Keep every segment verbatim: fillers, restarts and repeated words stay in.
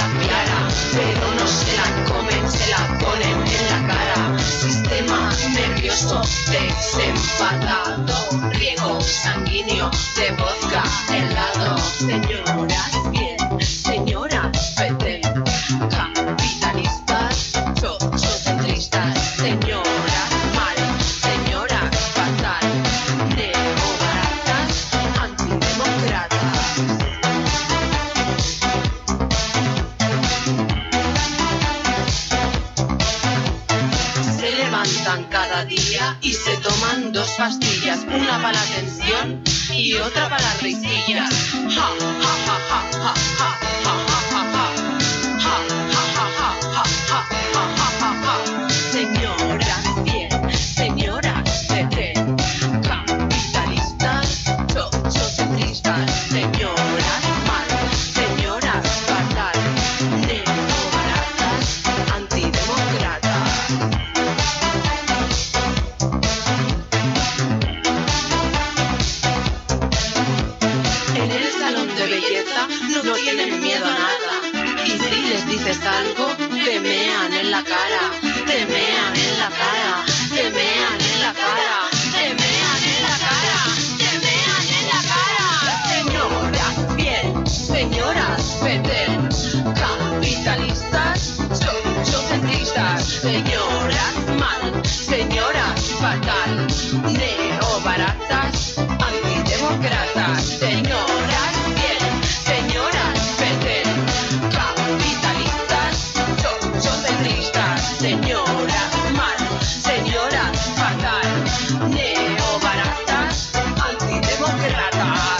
cambiara, pero no se la comen, se la ponen en la cara. Sistema nervioso desempatado, riego sanguíneo de vodka helado. Señoras bien, señoras veten, capitalistas, sociocentristas, señoras mal, señoras fatal, neobaratas, antidemócratas. Se levantan cada día y se toman dos pastillas, una para la tensión y otra para las risillas. Ja, ja, ja, ja, ja, ja, ja, ja, ja, ja. Ja, ja, ja, ja, ja, ja, ja, ja, ja, ja. Señoras bien, señoras veten, capitalistas, sociocentristas, señoras mal, señoras fatal, neobaratas, antidemócratas. En el salón de belleza no tienen miedo a nada. Y si les dices algo, te mean en la cara, te mean en la cara, te mean en la cara, te mean en la cara, te mean en la cara. Señoras bien, señoras veten, capitalistas, sociocentristas, señoras mal, señoras fatal, neobaratas, antidemócratas, señoras bien, señoras veten, capitalistas, sociocentristas, señoras mal, señoras fatal, neobaratas, antidemócratas.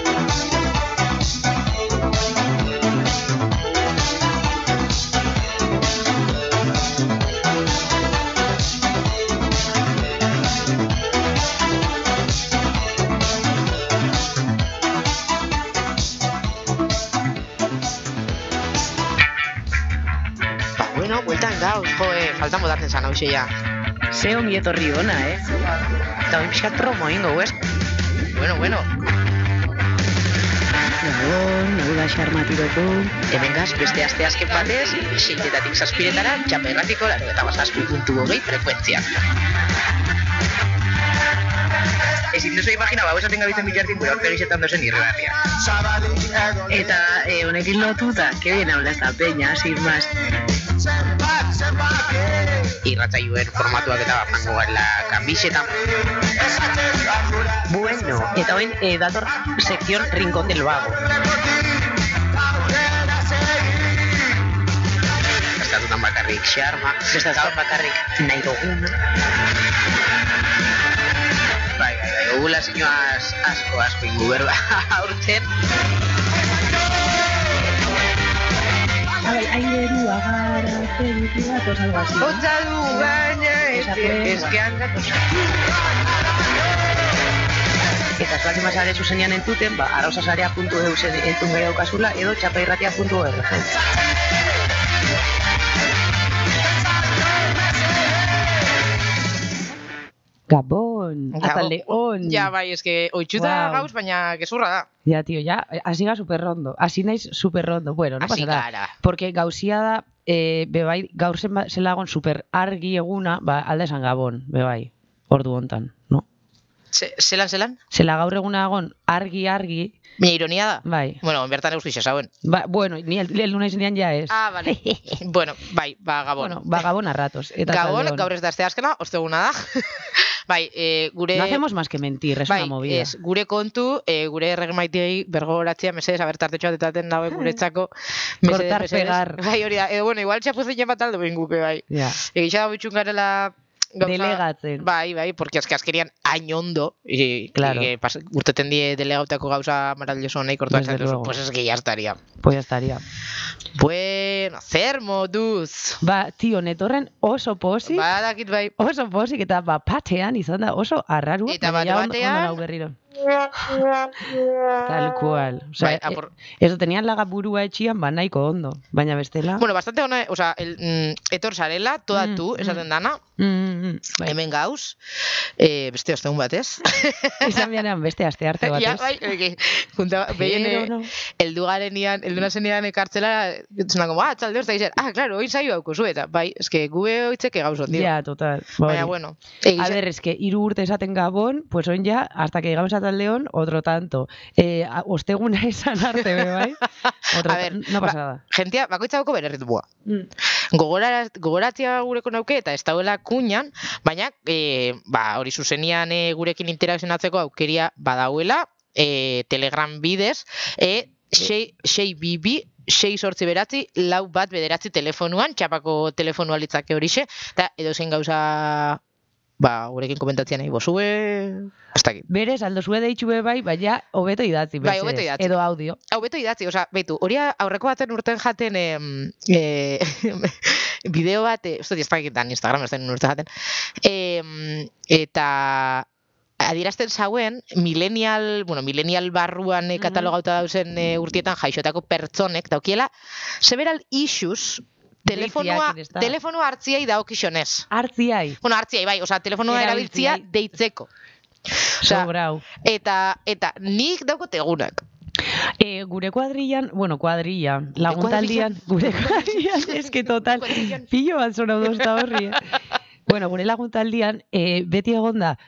Bueno, bueltan gauz, joe, falta modatzen zan hauxe ja. Ze ongi etorri ona, eh? Eta oin pixkat promo ingo, ez? Bueno, bueno, Gabon, hau da xarmatiroko. hemen gaz beste aste azken batez, seitetatik zazpiretara, txapa erratiko, laro eta bazazpi puntu hogei frekuentzia. Ezin duzu imagina, bau esaten gabitzen bitartin, gure aurpegizetan dozen irregarria. Eta eh, honekin lotuta, que bien habla esta peña, sin más. Irratzaioen formatuak eta bafango gara kamisetan. Bueno, eta hoin eh, dator sección Rincón del Vago. Estatutan bakarrik xarma, Estatutan bakarrik nahi duguna. bai, bai, bai, gugula zinuaz asko, asko ingu berba aurten. A ver, aingeru, agar, felicidades, algo así. ¿no? Otza du baina, Esa eske, prueba. eske handa cosa. Eta zuak imazare zuzenean entuten, ba, arausasarea puntu eus entun gehiago kasula, edo txapairratia puntu org. Gabon, hasta León. Ja, bai, eske, oitxuta Wow. gauz, baina gezurra da. Ya, tío, ya, así ga superrondo. Así naiz superrondo. Bueno, no Así pasa nada. gara. Porque gauzia da, eh, bebai, gaur zen zelagon super argi eguna, ba, alda esan Gabon, bebai, ordu hontan, no? Se, zelan, zelan? Zela gaur eguna egon argi, argi, Mira, ironia da. bai. Bueno, bertan eustu xasauen. Ba, bueno, ni el, el lunes nian ja ez. Ah, vale. bueno, bai, ba, Gabon. Bueno, ba, Gabon a ratos. Eta Gabon, Zaldeon. gaur ez da aste azkena, osteguna da. bai, e, gure... No hacemos más que mentir, es bai, una movida. ez, gure kontu, e, gure erregemaitiei bergoratzea, mesedez, aber tartetxo atetaten dauen guretzako. mesedez, Cortar, mesedez. pegar. Bai, hori da, edo, bueno, igual txapuzin bat aldo benguke, bai. Ja. Egitxa da bitxun garela... gauza- Delegatzen. Bai, bai, porque azke azkerian hain ondo, y, Claro. y que pas, urteten die delegautako gauza maravilloso nahi kortuak Desde zaituz, luego. pues es que ya estaría. Pues ya estaría. Bueno, zer moduz. Ba, tio, netorren oso pozik, Badakit bai. oso pozik, eta ba, patean izan da oso arrarua. Eta baina bat ja ondo- batean- ondo nau berriro. Tal cual. O sea, Bai, apur... eso tenían laga burua etxian, ba nahiko ondo. Baina bestela... Bueno, bastante ona, o sea, el, mm, etor zarela, toda Mm, tu, esaten mm. dana, Mm, mm, mm, bai. hemen gauz, eh, beste ostegun batez. Izan bianean beste aste arte batez. Ja, bai, eke, junta, behien, Pero no. eldu garenian, eldu nazenian ekartzela, zena, como, ah, txalde hozta izan, ah, claro, oin saio hauko zueta, bai, eske gube hoitzeke gauz ondio. Ja, total. Ba, Baina, hori. bueno. Eh, A ver, es que hiru urte esaten Gabon, pues oin ya, hasta que llegamos a Taldeón, otro tanto. Eh, a- osteguna esan arte, be, bai? Otro A ver, ta- no pasa ba- nada. Gentia, bakoitza dauko bere ritmoa. Mm. Gogora, gogoratzea gureko nauke eta ez dauela kuñan, baina e, ba, hori zuzenian e, gurekin interakzionatzeko aukeria badauela, e, Telegram bidez, e, sei, sei bibi, sei sortzi beratzi, lau bat bederatzi telefonuan, txapako telefonua litzake horixe, eta edozein gauza ba, gurekin komentatzea nahi bozue, ez dakit. Berez, aldo zue deitxu be bai, baina hobeto idatzi, Bai, mesedez. hobeto idatzi. Edo audio. Hau beto idatzi, osea, beitu, hori aurreko baten urten jaten em, e, bideo bat, e, ez dut ez dakitan Instagram ez den urten jaten, em, eta adierazten zauen, millennial, bueno, millennial barruan e, katalogauta dauzen e, urtietan jaixotako pertsonek daukiela, several issues, telefonua, Deitziak, ez da? telefonua hartziai daokixonez. Hartziai. Bueno, hartziai, bai, osea, telefonua erabiltzia Erabiltziai. deitzeko. Osea, Sobrau. eta, eta nik daukot egunak. E, gure kuadrillan, bueno, kuadrilla, laguntaldian, gure kuadrillan, eske total, Kuadrillan. pillo bat zona dozta horri, eh? Bueno, gure laguntaldian, e, beti egonda,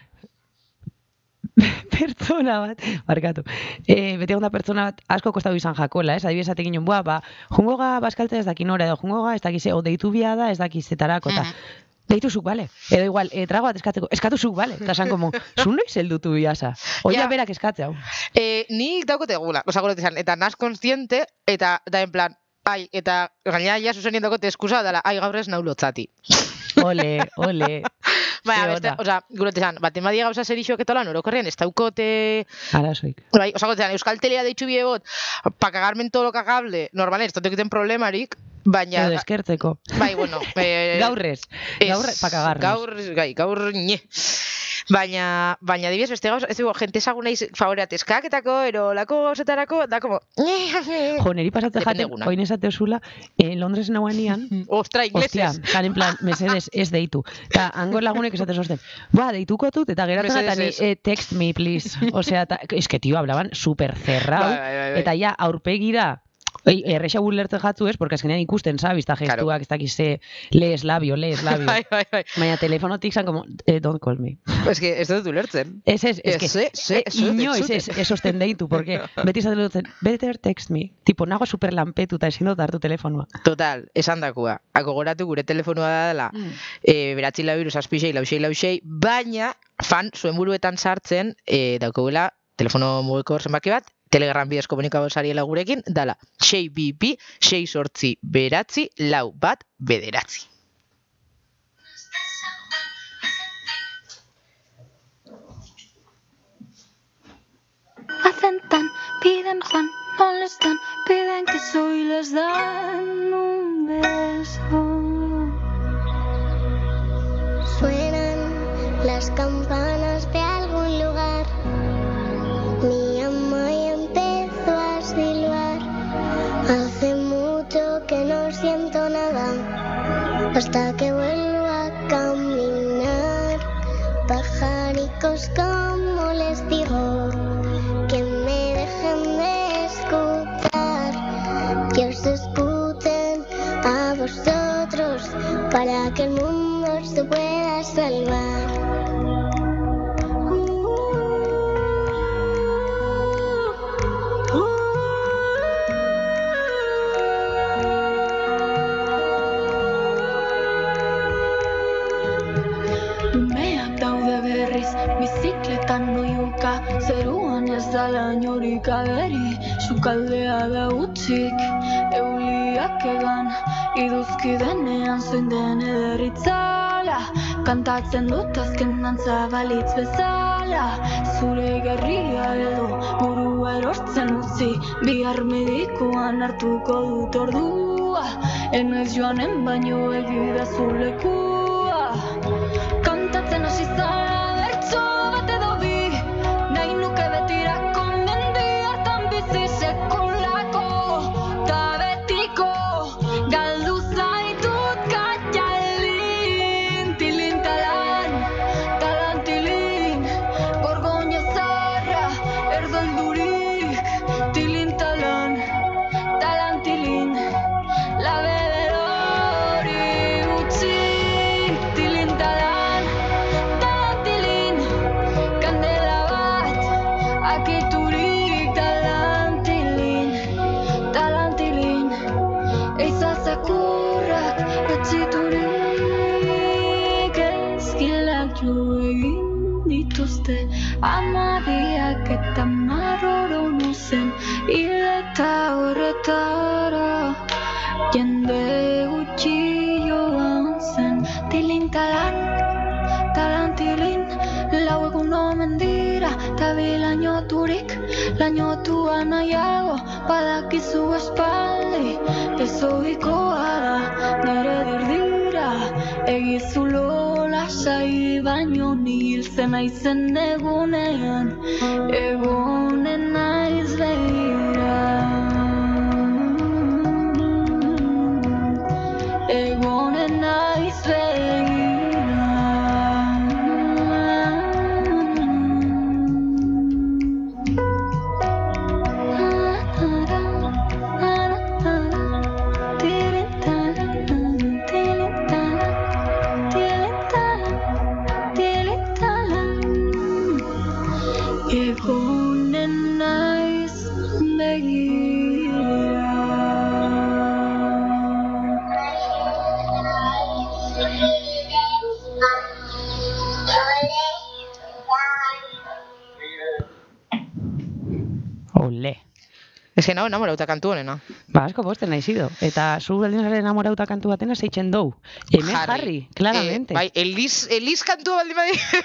pertsona bat, barkatu, e, beti egonda pertsona bat asko kostatu izan jakola, ez? Adibidez, atekin joan, bua, ba, jungoga baskaltzea ez dakin ora, edo jungoga ez dakize, o deitu bia da, ez dakizetarako, eta deituzuk, bale? Edo igual, e, trago bat eskatzeko, eskatuzuk, bale? Eta esan como, zu noiz heldutu biasa? Oia Ja. berak eskatze hau. Eh, nik daukote egula, oza, gure izan, eta naz konstiente, eta da en plan, ai, eta gainera ja zuzenien daukote eskusa, dala, ai, gaur ez nau lotzati. Ole, ole. Baina, Ze beste, ona. oza, gure izan, bat emadia gauza zerixoak etola, norokorrean, ez daukote, Arazoik. bai, oza, gure izan, Euskal Telea deitxu bie bot, pa cagarmen todo lo cagable, normalen, ez dut egiten problemarik, baina, Edo eskertzeko. bai, bueno, eh, Gaurrez. Ez, Gaur pa cagarnos. Gaur, gai, gaur, nye. Baina, baina dibidez beste gauz, ez dugu, jente ezagun naiz favoreat eskaketako, ero lako gauzetako, da como... Jo, neri pasatze Depende jaten, eguna. oin esate osula, eh, Londresen nauanian, Ostra, Ostia, inglesez. jan en plan, mesedes ez deitu. Eta hango lagunek esate zosten, ba, deituko tut, eta geratzen Mesedez eta ni, ez. eh, text me, please. Osea, ta, es que, tío, hablaban super cerrau, Bai, bai, bai, bai. eta ja, aurpegira, Ei, erresa ulertzen jatzu ez, porque azkenean ikusten, sabes, eta gestuak, ez dakize, lees labio, lees labio. Bai, bai, bai. Baina telefonotik zan como, eh, don't call me. Ez que ez dut ulertzen. Ez, ez, ez, que, Ez, ez, eh, ez dut inoiz ez, entzuten. ez osten deitu, porque beti izaten dutzen, better text me. Tipo, nago super lanpetu eta ezin dut hartu telefonua. Total, esan dakua. Akogoratu gure telefonua da dela, Mm. e, beratzi lau iru, zazpi sei, lau sei, lau sei, baina fan zuen buruetan sartzen, e, daukagula telefono mugikor zenbaki bat, Telegram bidez komunikabo zariela gurekin, dala, sei bipi, sei sortzi beratzi, lau bat bederatzi. Hacen tan, piden Juan, molestan, piden que soy, les dan un beso. Suenan las campanas de algún lugar. Mi ama ya empezó a silbar. Hace mucho que no siento nada, hasta que vuelvo a caminar. Pajaricos, como les digo, que me dejen de escuchar, que os escuchen a vosotros, para que el mundo se pueda salvar. Umeak daude berriz, bizikletan oiuka, zeruan ez dala inorik ageri, sukaldea da utzik, euliak egan, iduzki denean zein den ederritzala, kantatzen dut azken dantza balitz bezala, zure gerria edo burua erortzen utzi, bihar medikuan hartuko dut ordua, enoiz joanen baino egida zulekua. Kantatzen hasi zara bertso bat edo bi, nahi nuke bete eta horretara jende gutxi joan zen. Tilin talan, talan tilin, lau egun omen dira, ta bilainoturik, lainotua nahiago, badakizu espaldi, dezoikoa da, nire dirdira, egizulo lasai baino niltzen aizen egunean, egonen naiz behira. Egonen naiz behira. Egonen naiz begira. Ole. Ez que nao enamorauta kantu honena. Ba, asko posten nahi zido. Eta zu baldin zaren enamorauta kantu batena zeitzen dou. Hemen jarri, claramente. Eh, bai, Elis, Elis kantua baldin badi.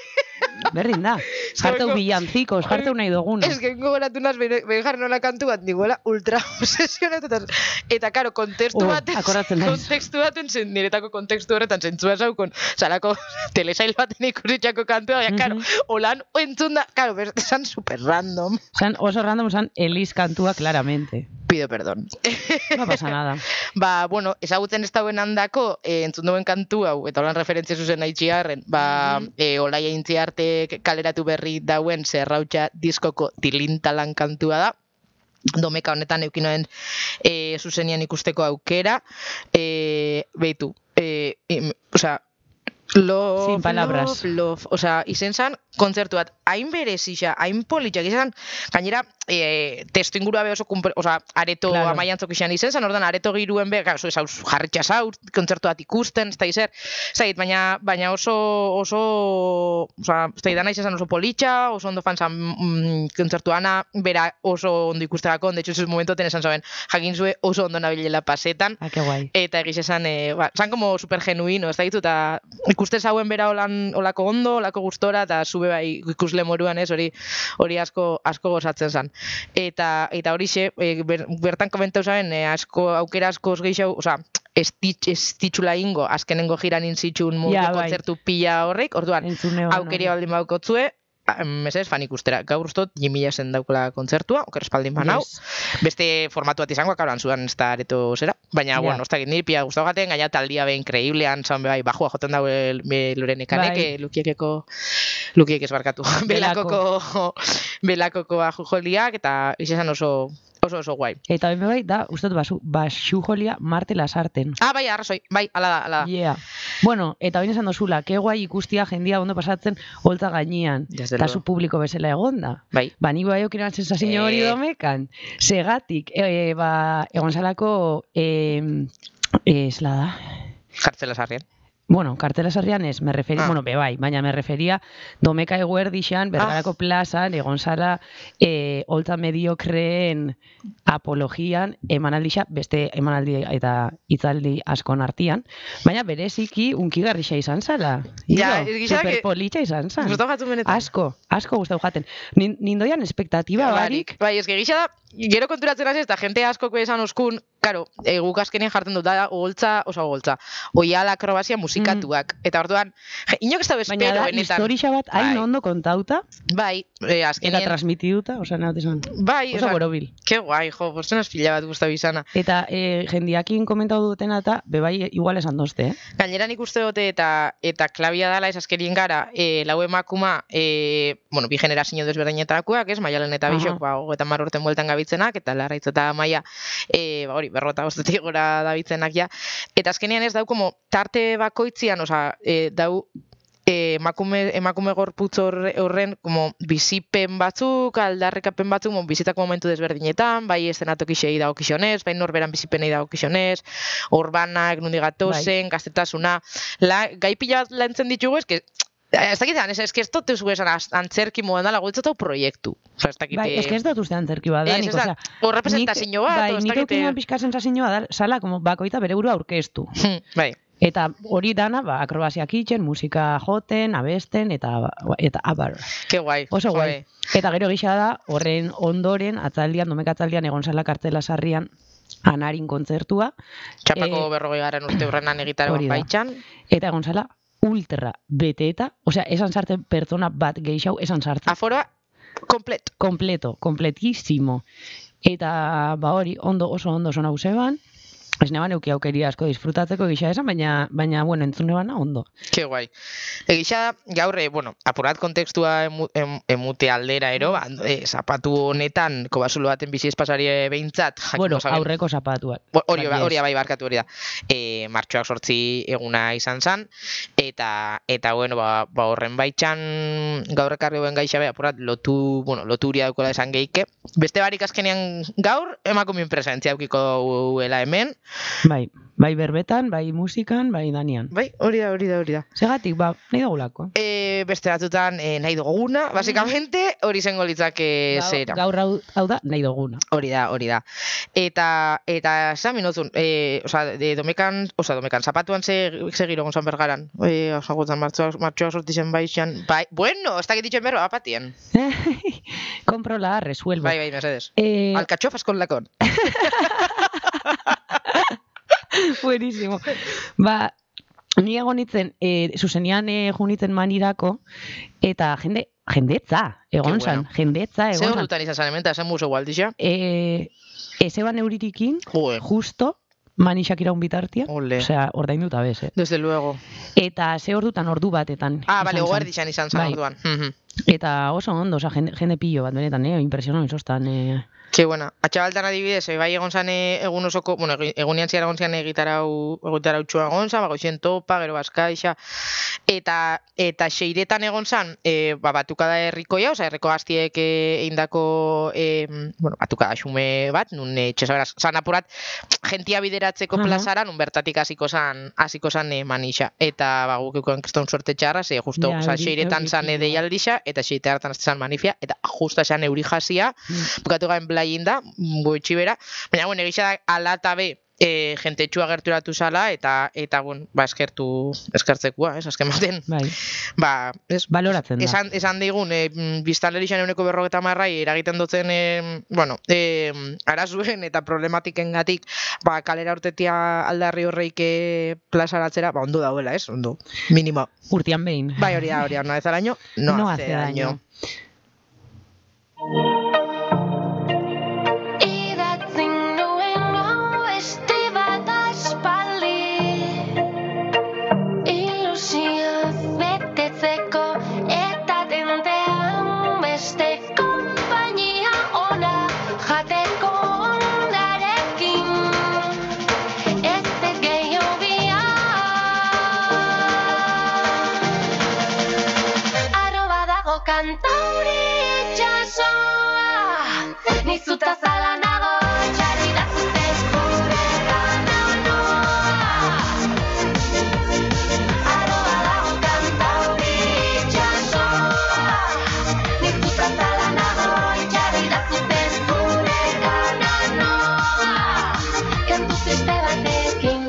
Berdin da. Jarteu billancicos, jarteu nahi duguna. Ez que gogoratu naz, behin jarri nola kantu bat, niguela ultra obsesionatuta. Eta, karo, kontestu Oh, baten, akordatzen naiz. kontekstu baten, zen, niretako kontekstu horretan zentzua zaukon, salako telesail baten ikusitxako kantua, baina, karo, holan entzun da, karo, esan super random. San, oso random san Elis kantua, claramente. Pido perdón. No pasa nada. Ba, bueno, ezagutzen ez dauen handako, e, entzun duen kantu hau, eta holan referentzia zuzen haitxiarren, ba, mm -hmm. e, Olaia Intziarte kaleratu berri dauen zerrautxa diskoko tilintalan kantua da. Domeka honetan eukinoen e, zuzenian ikusteko aukera. E, Beitu, e, e, osea, love, Sin palabras. love, love, osea, izen zan, kontzertu bat, hain berezisa, hain politxak izan, gainera, e, testu ingurua be oso, kumple, osea, areto Claro. amaiantzok izan izen zan, ordan areto giruen be, gaso, ez hauz, jarritxa zauz, kontzertu bat ikusten, ez da izer, zait, baina, baina oso, oso, osea, ez da idan izan oso politxa, oso ondo fan zan mm, kontzertu ana, bera oso ondo ikusterako, de hecho, esos momentoten esan zaben, jakin zue oso ondo nabilela pasetan, Ah, qué guai. eta egiz esan, e, ba, zan como super genuino, ez da ditu, eta ikuste zauen bera olan, olako ondo, olako gustora, eta zube bai ikusle moruan ez, hori hori asko asko gozatzen zan. Eta eta horixe, e, ber, bertan komentau zaben, e, asko aukera askoz gehiago, osea, ez ditxula ingo, azkenengo jiran inzitxun mundu Ja, bai. kontzertu pila horrek, orduan, Entzun neban, aukeria baldin baukotzue, mesedez, fan ikustera. Gaur ustot, jimila zen daukala kontzertua, oker espaldin banau. Yes. Beste formatu bat izango, kauran zudan ez da areto zera. Baina, Ja. bueno, ez da niri pia guztau gaten, gaina taldia be increíblean, zaun be bai, bajua joten dago Lorenekanek, Bai. lukiekeko, lukiek ez barkatu, Belako. belakoko, belakoko bajujoliak, eta izan oso, oso oso guai. Eta bime bai, da, ustot basu, basu jolia Marte Lasarten. Ah, bai, arrazoi, bai, ala da, ala da. Yeah. Bueno, eta bain esan dozula, ke guai ikustia jendia ondo pasatzen holtza gainean. Desde Eta luego. zu publiko bezala egonda. Bai. Ba, ni bai okiran sensazio hori Eh. domekan. Segatik, e, ba, egon salako, e, ez la da, Jartzela sarrien. bueno, kartela sarrian ez, me referia, Ah. bueno, be bai, baina me referia domeka eguerdixan, Bergarako plazan, egon zala, e, holtza mediokreen apologian, emanaldixa, beste emanaldi eta hitzaldi askon artian, baina bereziki unkigarrixa izan zala. Ja, Ido, ez gisa que- superpolitxa izan zan. Gustau jatu benetan. Asko, asko gustau jaten. Nin, nindoian espektatiba barik, Bai, ez que gisa da, gero konturatzen hasi eta jente askok esan oskun, karo, e, guk azkenean jartzen dut da, ogoltza, oso ogoltza, oial akrobazia musikatuak. Eta orduan, je, inok ez da baina espero da benetan. historixa bat hain Bai. ondo kontauta, Bai, e, eta azkenean, transmitiduta, osea, nahi esan. bai, Oso osea, borobil. ke guai, jo, pertsonas pila bat guztabi izana. Eta e, jendiakin komentatu dutena eta bebai igual esan dozte, eh? Gainera nik uste dute eta eta klabia dala ez azkerien gara, e, lau emakuma, e, bueno, bi generazio desberdinetarakoak, ez, Maialen eta Aha. Bixok, ba, hogeita hamar urten bueltan gabitzenak, eta Larraitz eta Maia, e, ba, hori, berrota bostetik gora dabiltzenak ja. Eta azkenean ez dau, como, tarte bakoitzian, osea, e, dau, e, emakume, emakume gorputz horre- horren, como, bizipen batzuk, aldarrikapen batzuk, como, bizitako momentu desberdinetan, bai estenatokixei dagokixonez, bai norberan bizipenei dagokixonez, urbanak, nundi gatozen, gaztetasuna, la, gai pila bat lantzen ditugu, eske, Ez dakitan, ez eski ez dut eusu esan antzerki modan dala guetzatu proiektu. Osa, ez dakite... Bai, ez que ez dut uste antzerki bat da, Ez, nik, ez da, osea, o representazio bat, bai, o ez nik dakite... eukinan pixka sensazioa da, sala, como bakoita bere burua aurkeztu. Bai. Eta hori dana, ba, akrobaziak itxen, musika joten, abesten, eta, eta abar. Ke guai. Oso guai. joe. Eta gero gisa da, horren ondoren, atzaldian, domek atzaldian, egon zala kartzela sarrian, Anarin kontzertua. Txapako Eh, berrogei garen urte urrenan hori egitaroan da. baitxan. Eta egon zala, ultra beteeta, osea, esan sartzen pertsona bat geixau, esan sartzen. Aforoa, komplet. Kompleto, kompletísimo. Eta, ba hori, ondo, oso ondo zona useban, ez neban euki aukeria asko disfrutatzeko gisa esan, baina, baina bueno, entzune bana ondo. Ke guai. Egisa, gaurre, bueno, apurat kontekstua emu, em, emute aldera ero, ba, e, zapatu honetan, kobasulo baten bizi espasari behintzat, jakiko Bueno, zaben- aurreko zapatuak. Bo- Hori ba- Bai, hori ez. bai barkatu hori da. E, martxoak sortzi eguna izan zan, eta, eta bueno, ba, ba horren baitxan gaur ekarri duen gaixa be, apurat, lotu, bueno, loturia daukola esan geike. Beste barik azkenean gaur, emakumeen presentzia eukiko duela hemen. Bai, bai berbetan, bai musikan, bai danian. Bai, hori da, hori da, hori da. Segatik, ba, nahi dugulako. E, beste batutan e, nahi duguna, basikamente, hori zengo litzake Gau- zera. Gaur hau, hau da, nahi duguna. Hori da, hori da. Eta, eta esan minozun, e, oza, de domekan, oza, domekan, zapatuan ze, ze giro gonzan bergaran. E, oza, gotzan, martxoa, martxoa sortizen baixan. Bai, bueno, ez dakit ditxen berba, apatien. Komprola, resuelvo. Bai, bai, mesedes. Eh, Alcachofas con lacón. Buenísimo. Ba, ni egon nitzen, e, zuzenian e, junitzen manirako, eta jende, jendetza, egon Ke zan, bueno. jendetza, Ze egon zan. horretan izan zan hemen, eta esan muso gualdixa. E, Ezeban euririkin, Joe, justo, manixak iraun bitartia, ole. osea, ordainduta bez, eh? Desde luego. Eta ze ordutan ordu batetan. Ah, izan bale, zan. oerdixan izan zan Bai. orduan. Mhm. Eta oso ondo, osea, jende, jende pillo bat, benetan, eh? Impresionau izostan, eh? Ke buena. Atxabaltan adibidez, e, bai egon zan e, egun osoko, bueno, egi- egunian ziar egon zian egitarau, egitarau txua egon zan, bagoixen topa, gero bazkaixa, eta, eta xeiretan egon zan, e, ba, batukada herrikoia, oza, herriko gaztiek e, eindako, e, bueno, batukada xume bat, nun e, txesaberaz, zan apurat, gentia bideratzeko Aha. plazara, nun bertatik hasiko zan, hasiko zan e, manixa, eta ba, guk euken kriston suerte txarra, ze justo, Ja, oza, euri- xeiretan zan e, euripillo. deialdixa, eta xeite hartan zan manifia, eta justa zan euri jasia, Mm. bukatu gain blain da, goitxi bera, baina, bueno, egisa da, ala eta be, e, jente txua gerturatu zala, eta, eta, bueno, ba, eskertu, eskertzekua, ez, azken baten, Bai, ba, ez, baloratzen da. esan, esan digun, e, biztanlerixan euneko berrogeta marrai eragiten dutzen, e, bueno, e, arazuen eta problematiken gatik, ba, kalera urtetia aldarri horreik e, plazaratzera, ba, ondo dauela, ez, ondo, minimo. Urtian behin. Bai, hori da, hori da, no hace daño, no, No hace hace daño. daño. Idatzi nuen abesti bat aspaldi, ilusioz betetzeko eta tentean beste konpainia ona jateko ondarekin. Ez dut gehiago Aro badago kantauri itxasoa, nizuta zala nago, txarri da zuten gure gana noa. Aro badago kantauri itxasoa, nizuta zala nago, txarri da zuten gure gana noa. Kantu triste batekin.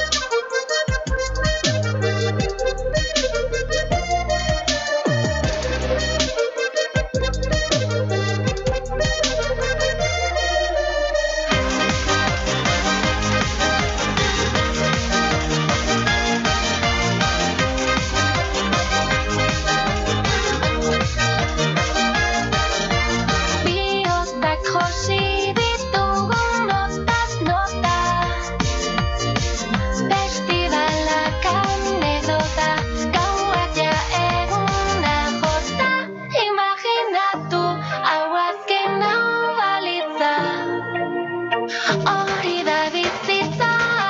Bihoztak josi ditugu notaz nota, festibalak anekdota, gauak ja eguna jota. Imaginatu hau azken hau balitza, hori da bizitza.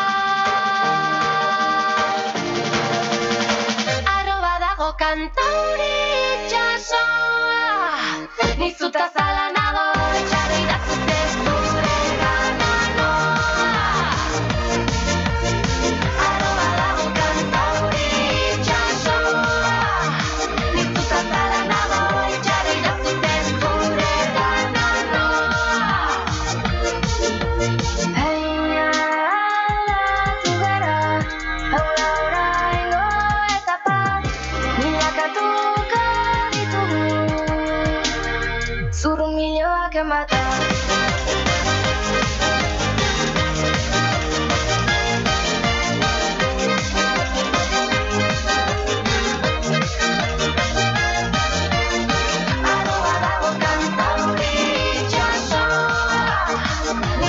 Aro badago kantauri itxasoa, nizuta zala nago, txarri da zuten gure gana noa. Aro badago kantauri itxasoa,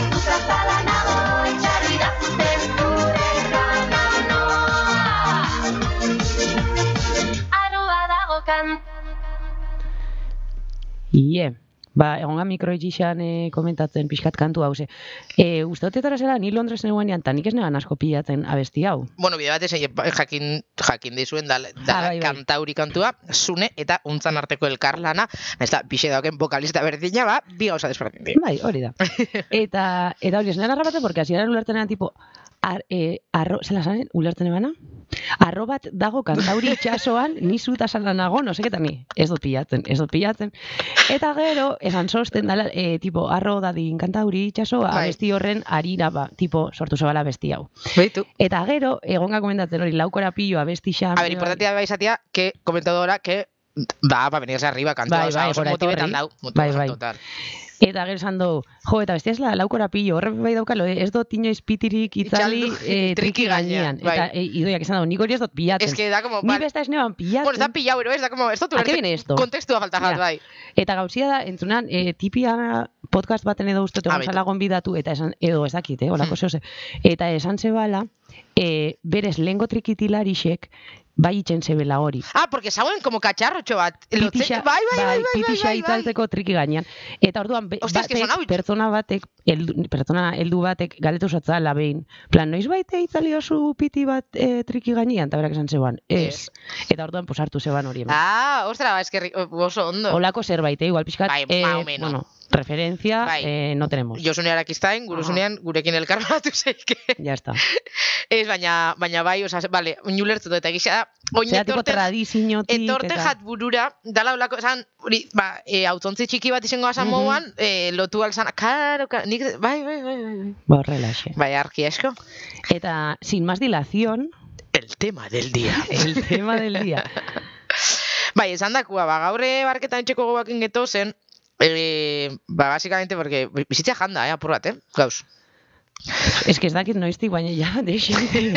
Zazala nago itxarri da zentzurek noa. Aroa dago kan. Ie, ba, egonga mikroitxixan e, komentatzen pixkat kantu hause. E, uste otetara zela, ni Londres neguanean, eta nik ez negan asko pilatzen abesti hau. Bueno, bide batez, eh, jakin, jakin dizuen da, da Ah, bai, bai. kantauri kantua, Zune eta Untzan arteko elkarlana, ez da, pixe dauken vokalista berdina, ba, bi gauza desberdin dira. Bai, hori da. Eta, eta hori, esnean arrabate, porque hasieran ulertzen eran tipo, ar, e, arro, zela zanen, ulertzen ebana? Arro bat dago kantauri itxasoan, ni zuta salan nago, no seke, eta ni, ez dut pilatzen, ez dut pilatzen. Eta gero, esan sosten dala, e, tipo, arro dadin kantauri itxasoa, Bai. abesti horren harira, ba, tipo, sortu zebala abesti hau. Beitu. Eta gero, egonga komentatzen hori, laukora pillo abesti xa. A ver, importantia bai izatea, que comentadora, que da, pa venirse arriba kantua, Bai, o sea, bai, oso gora motibetan etorri. dau, motibetan Bai, bai. total. Eta gero esan du, jo, eta bestia ez la laukora pillo, horre bai daukalo, ez dut inoiz pitirik itzali Itzaldu, eh, triki triki gainean. gainean, bai. Eta e, idoiak esan du, nik hori ez dut pilatzen. Es que da como, Ni vale, besta ez neban pilatzen. bueno, ez da pillao, pero es da como, ez dut ¿A qué viene esto? Kontextua falta jat, Ja. bai. Eta gauzia da, entzunan, e, tipia podcast baten edo uste Ah, tegon baitu. zala gonbidatu, eta esan, edo ez dakit, eh, olako Hmm. zehose. Eta esan zebala, e, berez lengo trikitilarixek, bai itxen zebela hori. Ah, porque sauen como cacharrotxo bat. Lotze- Pitixa, bai, bai, bai, bai, bai, pitixa bai, bai. itzaltzeko triki gainean. Eta orduan, be, Ostia, eske batek, sonau- pertsona batek, heldu, pertsona heldu batek galetu zatzala behin. Plan, noiz baite itzali oso piti bat e, triki gainean, eta berak esan zeban, ez. Eta orduan, pues hartu zeban hori hemen. Ah, ostra, es que oso ondo. Olako zerbait, eh? Igual pixkat, Bai, eh, más o menos. bueno, referencia Bai. eh, no tenemos. Josune Arakistain, guruzunean, gurekin elkarbanatu zeike. Ya está. Ez, baina, baina bai, oza, vale, oinulertu dut, eta gisa da, oin Zera tipo etorten, tradiziotik, etorten eta... jat burura, dala olako, esan, hori, ba, e, autontzi txiki bat izango asan Mhm. moduan, e, lotu alzan, karo, karo, nik, bai, bai, bai, bai, Ba, horrelaxe. bai, arki asko. Eta, sin más dilación, El tema del día. el tema del día. Bai, esan dakua, ba, gaurre barketan etxeko gobakin geto zen, e, ba, básicamente, porque bizitza janda, eh, apur bat, eh, gauz. Es que ez dakit noiztik, baina ja, deixente.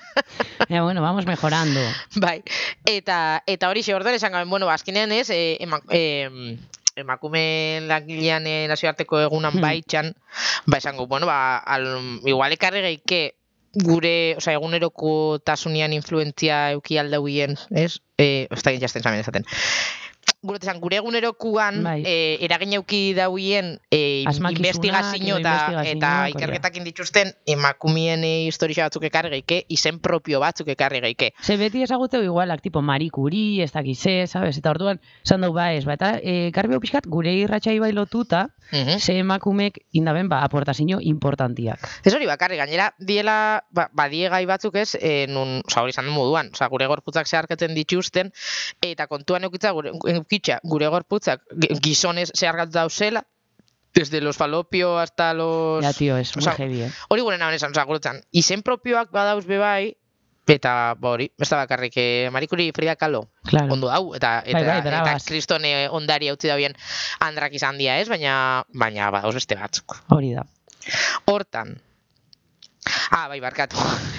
Ya, bueno, vamos mejorando. Bai, eta eta hori xe orduan esan gaben, bueno, azkenean ez, e, ema, e, emakume langilean e, nazioarteko egunan Hmm. baitxan, ba esango, bueno, ba, al, igual ekarri geike gure, osea, eguneroko tasunian influentzia euki aldauien, ez? Eh, ez da jazten zamen esaten. Gure, esan, gure egunerokuan Bai. eh, eragin euki dauien eh, Asmakizunak investigazio edo eta, investigazioak, eta hori da. ikerketakin dituzten emakumien e, historia batzuk ekarri geike, izen propio batzuk ekarri geike. Ze beti ezagutzeu igualak, tipo Marie Curie, ez dakiz ze, sabes? Eta orduan, esan dugu ba ez, ba, eta e, garbi hau pixkat gure irratxai bai lotuta, Mhm. ze emakumek indaben, ba, aportazio importantiak. Ez hori bakarri, gainera, diela, ba, badie gai batzuk ez, e, nun, oza, hori izan den moduan, oza, gure gorputzak zeharkatzen dituzten, eta kontuan eukitza, gure, eukitza, gure gorputzak gi- gizonez zeharkatu dauzela, desde los falopio hasta los... Ja, tio, es muy Osea, heavy, eh? hori gure nahan esan, oza, guretzan, izen propioak badauz bebai, eta, ba, hori, ez da bakarrik, eh, Marie Curie, Frida Kahlo, Claro. ondo dau, eta eta, Bai, bai, eta brabaz. kristone ondari utzi dauen andrak izan dia ez, baina, baina badauz beste batzuk. Hori da. Hortan. Ah, bai, barkatu.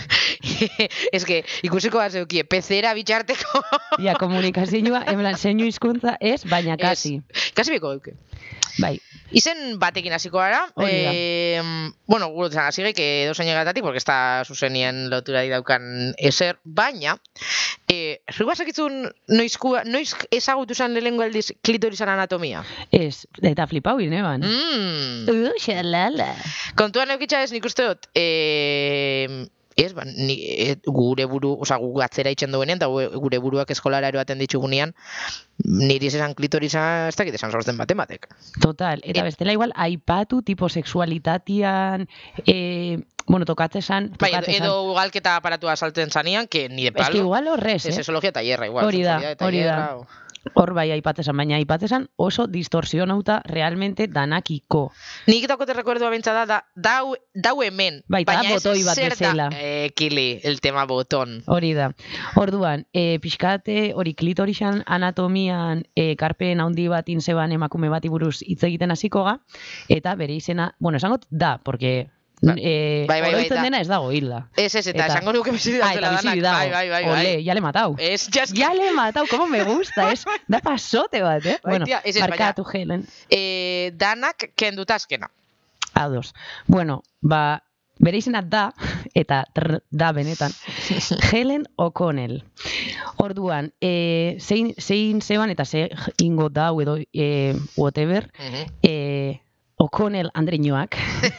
Ez que, ikusiko bat zeukie, pezera bitxarteko. Ja, komunikazioa, en plan, zeinu hizkuntza ez, baina kasi. Kasi biko duke. Bai. Izen batekin hasiko gara. Hori da. Eh, bueno, guretzan hasi geik edo zein egatatik, porque ez da zuzenien lotura daukan eser, baina, eh, zuk basakitzun noizkua, noiz ezagutu zen lehengo aldiz klitorizan anatomia? Ez, eta flipau ineban. Mm. Uh, xalala. Kontuan eukitza ez nik uste dut, eh, ez, ba, ni, e, gure buru, oza, gu atzera itxen duenean, eta gu- gure buruak eskolara eroaten ditugunean, niri esan klitorisa ez dakit esan sortzen baten batek. Total, eta E- bestela igual aipatu tipo sexualitatian, eh, bueno, tokatzezan, Bai, edo, tokatzezan. edo galketa aparatua saltzen zanean, que ni de Es que palo. igual horrez, Ez eh? sexologia tailerra, igual. Hori da, sexualidade hori da. tailerra, o- Hor bai aipatzezan, baina aipatzezan oso distorsionauta realmente danakiko. Nik dakote recuerdo abentza da, da dau, dau hemen. Bai, eta da baina ez botoi bat zer da- bezala. Eh, kili, el tema botón. Hori da. Orduan, e, pixkate hori klitorisan anatomian e, karpen handi bat inzeban emakume bati buruz hitz egiten hasiko ga, eta bere izena, bueno, esangot da, porque Ba- e, bai, bai, bai, oroitzen da. dela ez dago hilda. Ez, ez, eta Eta- esango nuke bizi Ah, dela eta bizi danak. dago. Bai, bai, bai, bai. Ole, ya le he matado. Ez, just, Ya le he matado, como me gusta, es, da pasote bat, eh? Bai, Bueno, tia, ez, ez, barkatu, Helen. eh, danak kenduta azkena. Ados. Bueno, ba, bere izena da, eta trr, da benetan, Helen O'Connell. Orduan, e, zein, zein zeban eta ze ingo dau edo e, whatever, Mhm. e, O'Connell andreinoak.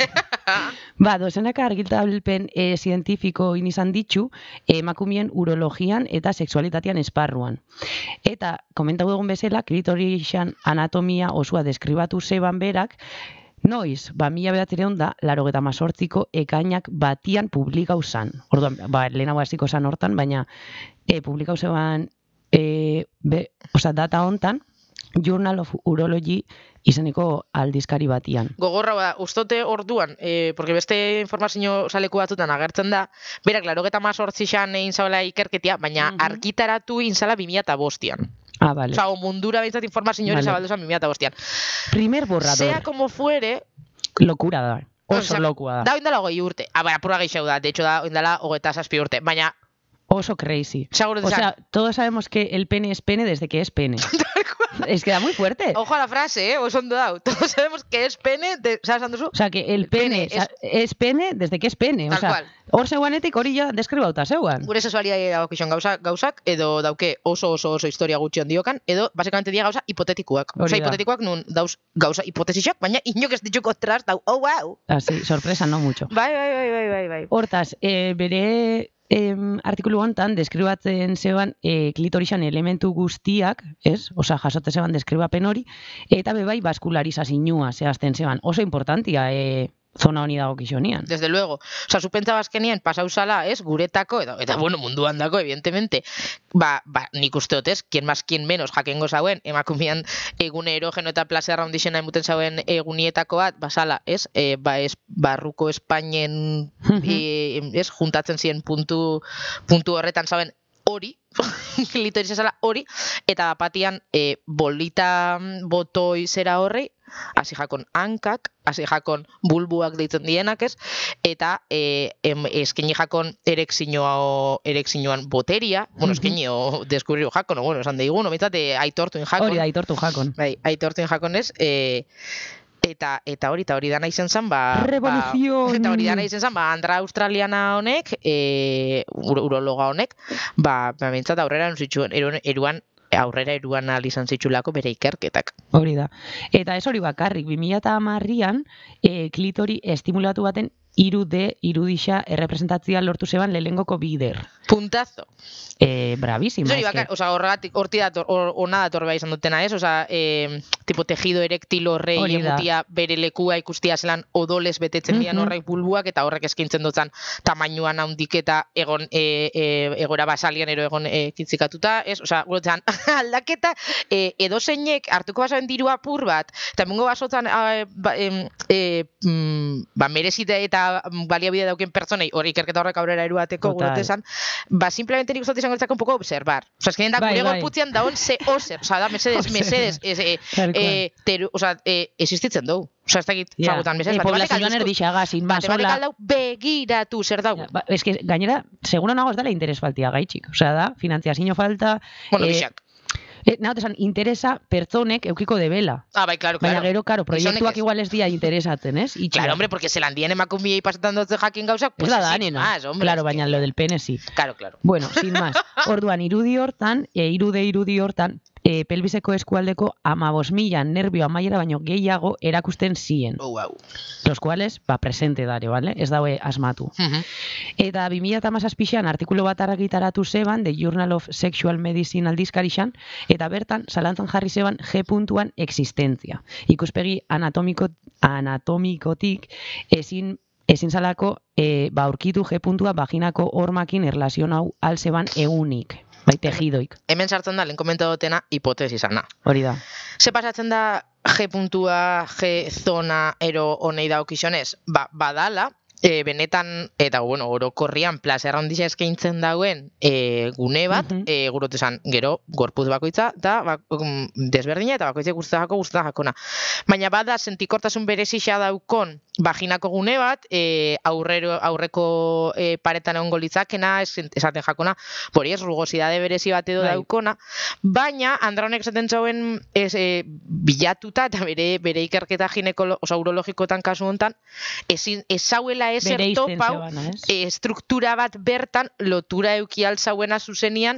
Ba, dozenaka argitalpen e, zientifiko izan ditu emakumeen urologian eta sexualitatean esparruan. Eta, komentau egun bezala, klitorixan anatomia osoa deskribatu zeban berak, noiz, ba, mila bederatziehun da, larogeta mazortziko ekainak batian publikau zan. Orduan, ba, lehenago hasiko zan hortan, baina e, publikau zeban, e, be, oza, data hontan, Journal of Urology izeneko aldizkari batian. Gogorra da, ustote orduan, eh, porque beste informazio saleku batzutan agertzen da, berak larogeta mazortzixan egin zabela ikerketia, baina Mhm. argitaratu inzala bi mila eta bostian. Ah, vale. Osa, o mundura behintzat informazio hori Vale. zabaldu zen bi mila eta bostian. Primer borrador. Sea como fuere, Lokura da. Oso Osea, lokua da. da oindala hogei urte. Ah, baina, pura gehiago da, de hecho da oindala hogeta zazpi urte. Baina, Oso crazy. seguro O sea, todos sabemos que el pene es pene desde que es pene. Es que da muy fuerte. ojo a la frase, eh, oso ondo dau. Todos sabemos que es pene, de, ¿sabes, Anduzu? O sea, que el pene, Pene es, es pene desde que es pene. Tal o sea, cual. hor zeuanetik hori ja deskribauta zeuan. Gure sexualidade dagokizon gauza, gauzak, edo dauke oso oso oso historia gutxion diokan, edo basikamente dira gauza hipotetikoak. Hori Osa, da. hipotetikoak nun dauz gauza hipotesisak, baina inok ez dituko tras dau, oh wow! Así, sorpresa, no mucho. Bai, bai, bai, bai, bai, bai. Hortaz, e, bere em, artikulu hontan deskribatzen zeban e, klitorixan elementu guztiak, ez? Osa, jasote zeban deskribapen hori, eta bebai baskularizazioa zehazten zeban. Oso importantia e, zona honi dago kixonian. Desde luego. Osa, zu pentsa bazkenien pasauzala, ez, guretako, edo, eta, bueno, munduan dako, evidentemente, ba, ba, nik uste dut, ez, quien más, quien menos, jakengo zauen, emakumean egune erogeno eta plazera handixena emuten zauen egunietako bat, basala, ez, e, ba, ez, barruko Espainen, e, ez, juntatzen ziren puntu, puntu horretan zauen hori, klitoris esala hori, eta bapatian e, bolita botoi zera horrei, hasi jakon hankak, hasi jakon bulbuak deitzen dienak ez, eta e, em, eskeni jakon erekzinoa erekzinoan boteria, bueno, eskeni o deskubriu jakon, o bueno, esan deiguno, mitzate aitortuen jakon. Hori da, aitortu jakon. Bai, aitortuen jakon ez, e, Eta eta hori eta hori dana izen zen, ba... Revolución! Ba, eta hori dana izen zen, ba, andra australiana honek, e, ur, urologa honek, ba, ba bintzat aurrera zituen, eruan, eruan aurrera eruan ahal izan zitulako bere ikerketak. Hori da. Eta ez hori bakarrik, bi mila hamarrean e, klitori estimulatu baten hiru D irudixa errepresentatzia lortu zeban lehenengoko bider. Puntazo. Eh, bravísima. Hori es bakar, que- oza, horregatik, horti dator, hor, hona dator behar izan dutena ez, oza, eh, tipo tejido erektil horrei Hori da. emutia bere lekua ikustia zelan odolez betetzen dian Mhm. horrek bulbuak, eta horrek eskintzen dutzen tamainuan handiketa egon e, e, egora basalian ero egon e, kitzikatuta, ez, oza, guretzan, aldaketa e, edozeinek hartuko basaben diru apur bat, eta mungo basotan a, ba, em, e, mm, ba, merezite eta baliabide dauken pertsonei hori ikerketa horrek aurrera eruateko Total. guretzan, ba, simplemente nik uste izango litzake un poco observar. Osa, eskenean da, Bai, gure bai. gorputzean daun ze oser, osa, da, mesedes, Observar. mesedes, ez, e, Tal cual. e, teru, osa, e, existitzen dugu. Osa, ez dakit, Ja. zagutan, mesedes, Eh, bate batek poblazioan alduzko- erdixaga, sin más, bate batek hola. aldau begiratu zer dago. Ba, es que, gainera, seguro nago ez dela interes faltia gaitxik. Osea, da, finantziazio falta... Bueno, eh, bixak. Eh, nahote esan, interesa pertsonek eukiko debela. Ah, bai, claro, Baina claro. gero, karo, proiektuak Gizonek ez. igual ez dia interesatzen, ez? Itxura. Claro, hombre, porque se la handien emakumiei pasetan dutze jakin gauzak, Ez pues da sin danena. más, hombre. Claro, es baina que- lo del pene sí. Claro, claro. Bueno, sin más. Orduan, irudi hortan, e, irude irudi hortan, e, pelbiseko eskualdeko amabos mila nervio amaiera baino gehiago erakusten zien. Oh, wow. Los cuales, ba, presente dare, vale? Ez daue asmatu. Mhm. Eta bi mila hamazazpian artikulu bat argitaratu zeban, The Journal of Sexual Medicine aldizkarixan, eta bertan zalantzan jarri zeban G puntuan existentzia. Ikuspegi anatomiko, anatomikotik ezin ezin zalako e, ba, aurkitu G puntua vaginako hormakin erlazion hau alzeban egunik, bai tejidoik. Hemen sartzen da, lehen komento dutena, hipotesisana. Hori da. Ze pasatzen da G puntua, G zona, ero honei daukizionez? Ba, badala, e, benetan, eta bueno, orokorrian plazer handia eskaintzen dauen e, gune bat, Mhm. e, gurot esan, gero, gorputz bakoitza, eta bak, um, desberdina, eta bakoitzak guztatako guztatako Baina bada sentikortasun berezixa daukon vaginako gune bat, e, aurrero, aurreko e, paretan egongo litzakena, es- esaten jakona, hori ez rugosidade berezi bat edo Bai. daukona, baina Andraonek esaten zauen ez, e, bilatuta eta bere bere ikerketa ginekolo, oza, urologikotan kasu hontan, ezin ezauela ezer Bere izten topau zebana, ez? e, struktura bat bertan lotura euki alzauena zuzenian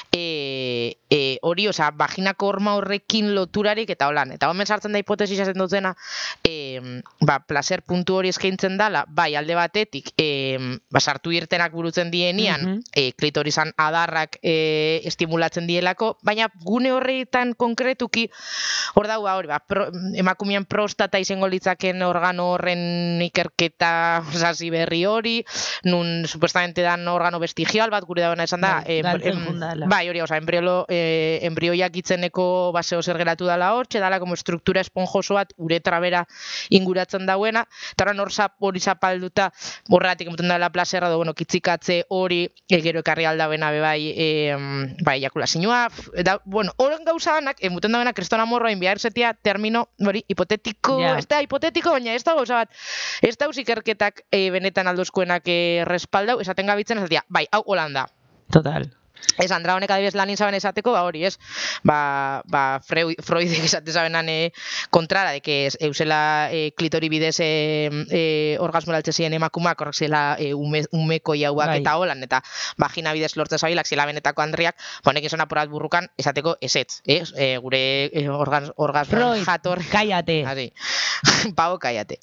e, e, hori, oza, vaginako horma horrekin loturarik eta holan. Eta homen sartzen da hipotesis esaten dutena, e, ba, placer puntu hori eskaintzen dala, bai, alde batetik, e, ba, sartu irtenak burutzen dienian, Mhm. e, klitorisan adarrak e, estimulatzen dielako, baina gune horretan konkretuki, hor dau, ba, hori, ba, pro, emakumean prostata izango litzaken organo horren ikerketa sasi berri hori, nun supuestamente dan organo vestigial bat, gure dagoena esan da, Bai, em- galtzen em- joan dala. bai, hori, oza, embriolo, eh, embrioiak itzeneko baseo zer geratu dala hor, dala como estruktura esponjoso bat uretra bera inguratzen dauena, eta horan hor zap- hori zapalduta, horregatik emoten dela plazerra, do, bueno, kitzikatze hori, e, gero ekarri aldabena be bai, e, bai, ejakulazioa, f- eta, bueno, horren gauza danak, emoten dauena, kristona morroa, enbiar zetia, termino, hori, hipotetiko, Ja. ez da, hipotetiko, baina ez da gauza bat, ez dauz ikerketak e, benetan aldozkoenak e, respaldau, esaten gabitzen, esatia, bai, hau holanda. Total. Ez, Andra honek adibidez lanin zaben esateko, ba hori, ez? Ba, ba Freud, Freudek esate zabenan e, kontrara, de que ez- eusela e, klitori bidez e, e, orgasmoa altze ziren emakumeak, horrek zela e, ume, umeko jauak Bai. eta holan, eta vagina bidez lortzen zabilak, zela benetako andriak, honekin zona porat burrukan, esateko ezetz, ez? E, gure e, orgas, orgasmo Freud, jator... cállate. Hasi, pavo, kaiate.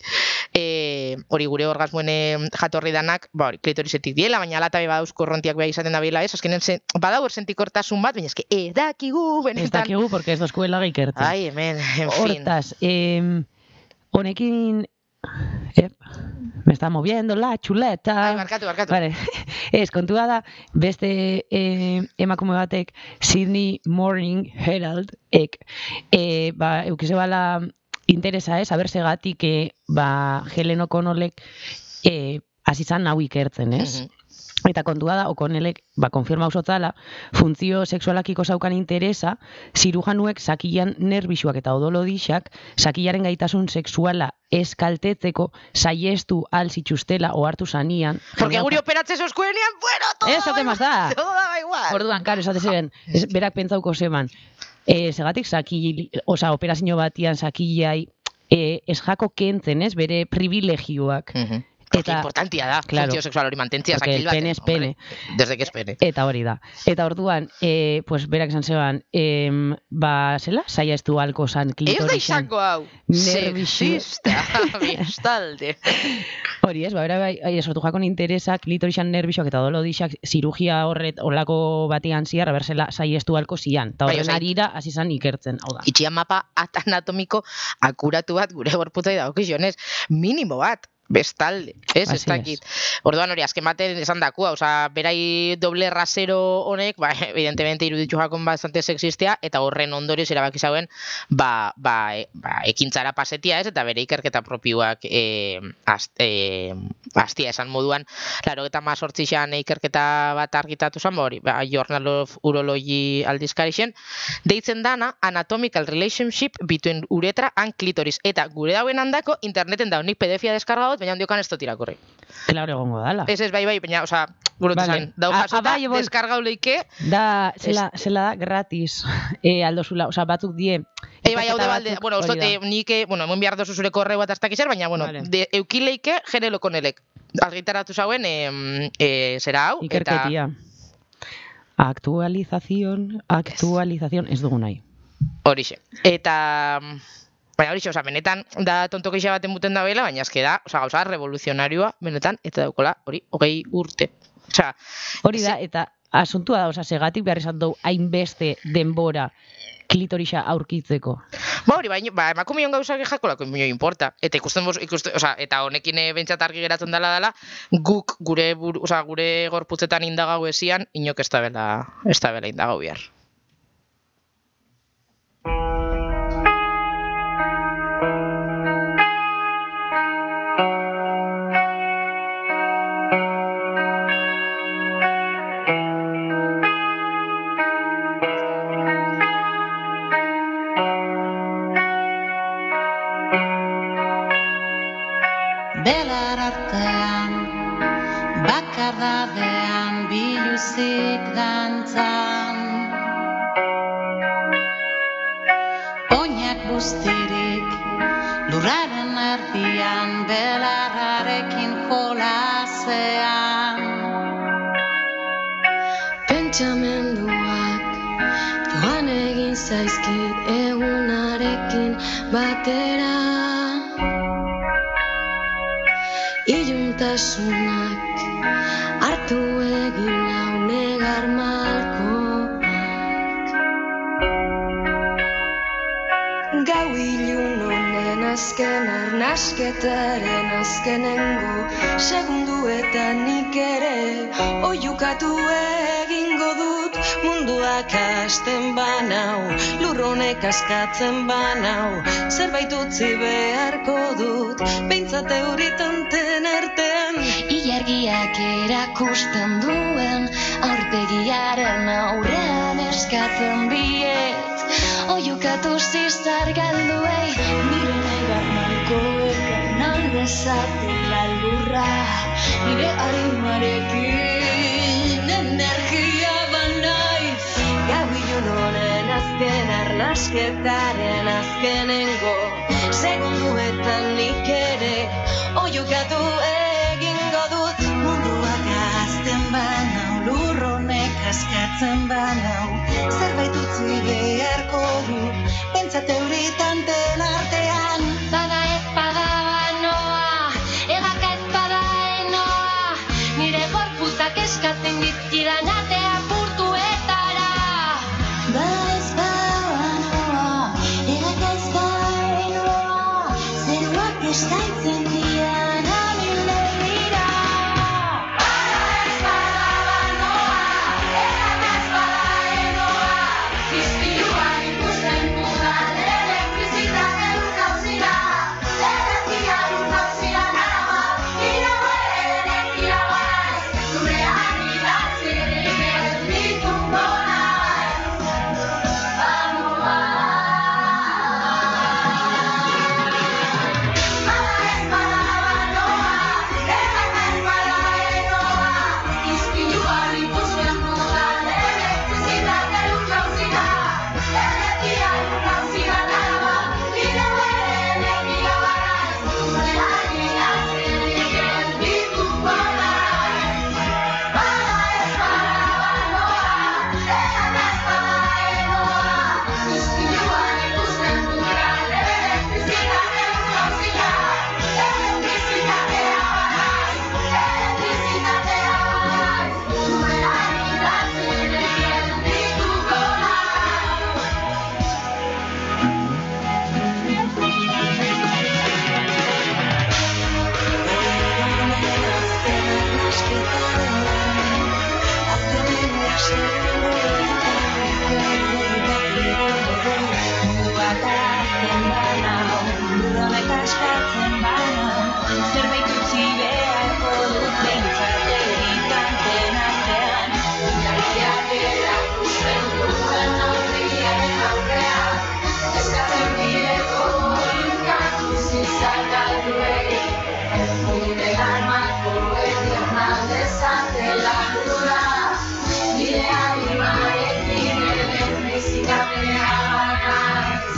E, hori gure orgasmoen e, jatorri danak, ba hori, klitorisetik diela, baina alata be badauz korrontiak beha izaten dabila ez, azkenen ze, badau sentikortasun bat, baina eski, ez dakigu, Ez benetan. dakigu, porque ez dozkuela ikertzen. Ai, hemen, en fin. Hortaz, em, honekin... Ep, me está moviendo la chuleta. Ai, barkatu, barkatu. Vale. Ez, kontua da, beste eh, emakume batek, Sydney Morning Herald, ek, eh, ba, eukize bala interesa ez, aber segatik, eh, ba, Helen O'Connellek eh, azizan hau ikertzen, ez? Mhm. Eta kontua da, O'Connellek, ba, konfirma usotzala, funtzio sexualakiko zaukan interesa, zirujanuek sakilan nerbisuak eta odolodixak, sakilaren gaitasun sexuala eskaltetzeko saiestu al zituztela ohartu zanian. Porque Jendea- guri operatze soskuenean, bueno, todo Ez, da ote más da. igual, todo da igual. Orduan, karo, esate zeben, ez, berak pentsauko zeban, e, segatik saki, oza, operazio batian sakilai, e, ez jako kentzen, ez, bere privilegioak. Mhm. Eta- Eta importantia da, Claro. funtzio sexual hori mantentzia Porque sakil el pene baten, es pene. hombre, desde que es pene. Eta hori da. Eta orduan, e, pues berak esan zeban, em, ba, zela, saia estu halko zan Ez da klitorixan. izango hau. Nerbixu. Sexista, bestalde. Hori ez, ba, bera bai, bai, sortu jakon interesa, klitorixan nerbixoak eta dolodixak zirugia horret olako batean ziar, berzela saia estu halko zian. Eta Bai, horren osea, arira, hasi zan ikertzen, hau da. Itxian mapa at- anatomiko akuratu bat gure gorputzai dagokizionez, minimo bat. Bestalde, ez, ez Así dakit. Orduan hori, azken baten esan dakua, osea, berai doble rasero honek, ba, evidentemente iruditu jakon bastante sexistea, eta horren ondorioz erabaki zauen, ba, ba, e, ba, ekintzara pasetia ez, eta bere ikerketa propioak e, ast, e, astia esan moduan, laro eta mazortzixan ikerketa bat argitatu zen, ba, hori, ba, Journal of Urology aldizkarixen, deitzen dana anatomical relationship between uretra and clitoris, eta gure dauen handako interneten da nik P D F-a deskargagot, baina ondiokan ez dut irakurri. Claro, egongo dala. Ez ez, bai, bai, baina, osea, gure Vale. zain, dau A- jasota, available. deskargau leike, Da, zela, zela da gratis, e, aldozula, oza, batzuk die... ei, bai, hau de ikerketa balde, batzuk, bueno, hori ostot, da. eh, nik, eh, bueno, hemen behar dozu zure korreu bat aztak izan, baina, bueno, Vale. de, eukileike jere lokonelek. Argitaratu zauen, eh, eh, zera hau, eta... Ikerketia. Aktualizazion, aktualizazion, ez dugu nahi. Horixe. Eta... Baina horixe, oza, benetan, da tontokixa baten buten da bela, baina eske da, oza, gauza, revoluzionarioa, benetan, eta daukola, hori, hogei urte. Oza, Hori da, eta asuntua da, oza, segatik behar izan dugu hainbeste denbora klitorisa aurkitzeko. ba hori, baina, ba, emakumeon gauzak jakolako inbino importa. Eta ikusten, boz, ikusten, oza, eta honekin eh, bentsat argi geratzen dela dela, guk gure, bur, oza, gure gorputzetan indagau esian, inok ez da bela, ez da bela indagau behar. batean, bakardadean biluzik dantzan. Oinak bustirik, lurraren erdian, belarrarekin jolasean. Pentsamenduak joan egin zaizkit egunarekin batera. Iluntasunak hartu egin nau negar malkoak. Gau ilun honen azken arnasketaren azkenengo segunduetan nik ere oiukatu egingo dut. Munduak hasten banau, lurronek askatzen banau, zerbait utzi beharko dut, behintzat euritanten artean. Ilargiak erakusten duen aurpegiaren aurrean eskatzen diet, oiukatu zizar galduei, nire negar malkoetan aldezatela lurra, nire arimarekin energia banaiz. Gau ilun honen azken arnasketaren azkenengo segunduetan nik ere oiukatu egingo dut. Munduak azten banau, lurronek askatzen banau, zerbait utzi beharko dut, pentsat euritanten artean. Bada ez bada banoa, egaka ez bada enoa, nire gorpuzak eskatzen dizkidan atea portuetara. Bada ez bada noa, egaka ez bada enoa, zeruak eskaintzen dian amilde dira. Bada ez bada banoa, egaka ez bada enoa, ispiluak ikusten dudan elektrizitate urkauzira, energia urkauzira narama, nire bere energia banaiz, zurean idatzirik ez ditungo naiz. Banoa. Bada ez bada banoa, egaka ez bada enoa, ispiluak ikusten dudan elektrizitate urkauzira, energia urkauzira narama, nire bere energia banaiz, zurean idatzirik ez ditungo naiz. Bada ez bada banoa, egaka ez bada enoa, ispiluak ikusten dudan elektrizitate urkauzira, elektrizitatea banaiz, elektrizitatea banaiz, zurean idatzirik ez ditungo naiz. Zerbait utzi beharko dut, behintzat euritanten artean. Ilargiak erakusten duen aurpegiaren aurrean, eskatzen diet oiukatu zizar galduei, nire armakoetan aldezatela lurra, nire animarekin elektrizitatea banaiz.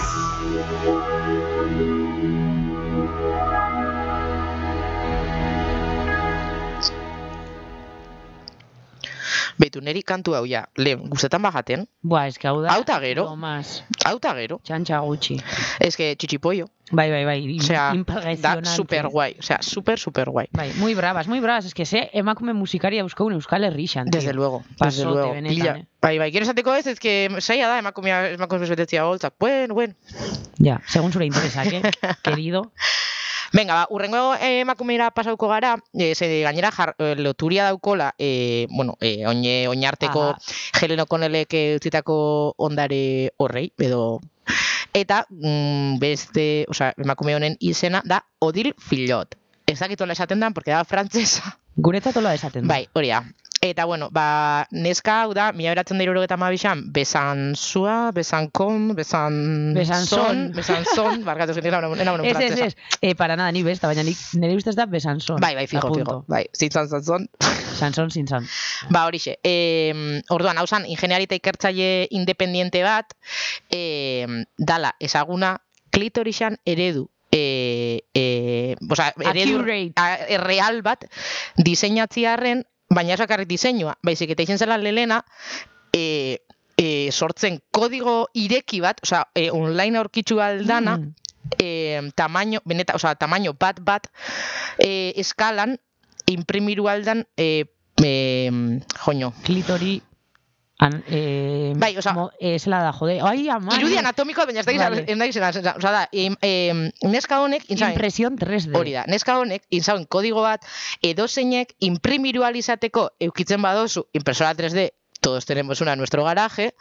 Beitu, neri kantu hau ja, lehen, guztetan bajaten, Buah, eske hau da. Hau ta gero. lo más. hau ta gero, Txantxa gutxi. ez que txitxipollo, Bai, bai, bai. im- osea, da impresionante. super guai, osea, super, super guai. Bai, muy bravas, muy bravas. Es que ze emakume musikaria euskau Euskal Herrixan, tío. Desde luego, desde Pasote, luego. benetan, Pila. eh. Bai, bai, gero esateko ez, ez que saia da, emakumea, emakumea betetzia holtzak, bueno, bueno. Ja, segun zure interesak, eh, querido. Venga, ba, urrengo eh, emakumeira pasauko gara, eh, ze gainera jar, eh, loturia daukola, eh, bueno, eh, oine, oinarteko Aha. Helen O'Connellek eh, utzitako ondare horrei, edo... Eta mm, beste, osea, emakume honen izena da Odile Fillot. Ez dakitola esaten da, porque da frantzesa. Guretzat hola esaten da. Bai, hori da. Eta, bueno, ba, neska hau da, mila beratzen da hirurogeita hamabixan, besanzua, besankon, besan... Besanzon. Besanzon, barkatu zen, era una Ez, ez, ez, eh, para nada, ni besta, baina nik, nire ustez da besanzon. Bai, bai, fijo, fijo, bai, zintzan, zantzon. Sanson, zintzan. Ba, horixe, e, orduan, hau zan, ingeniarita ikertzaile independiente bat, e, dala, ezaguna, klitorixan eredu, e, e, oza, eredu a, real bat, diseinatziarren, baina esakarrik diseinua, baizik eta izen zela lelena, e, e, sortzen kodigo ireki bat, oza, e, online aurkitzu aldana, mm. e, tamaino, beneta, oza, tamaino bat bat, e, eskalan, imprimiru aldan, e, e, joño. Klitori... An, eh, bai, oza, mo, eh, zela da, jode, ai, ama. Irudi anatomikoa, baina ez da vale. izan, oza da, e, e, neska honek, inzaben, impresión tres D. Hori da, neska honek, inzaben kodigo bat, edozeinek imprimiru alizateko eukitzen badozu, impresora tres D, todos tenemos una en nuestro garaje,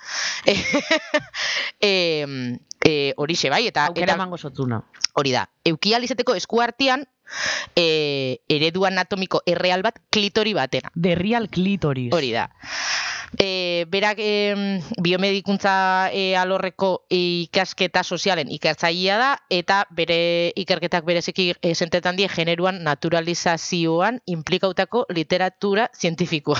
e, e, horixe bai, eta... Aukera emango zotzuna. Hori da, euki alizateko esku artean, e, eredu anatomiko erreal bat, klitori batena. De real clitoris. Hori da. E, berak e, biomedikuntza e, alorreko ikasketa sozialen ikertzailea da, eta bere ikerketak bereziki e, zentetan die generuan naturalizazioan implikautako literatura zientifikoan.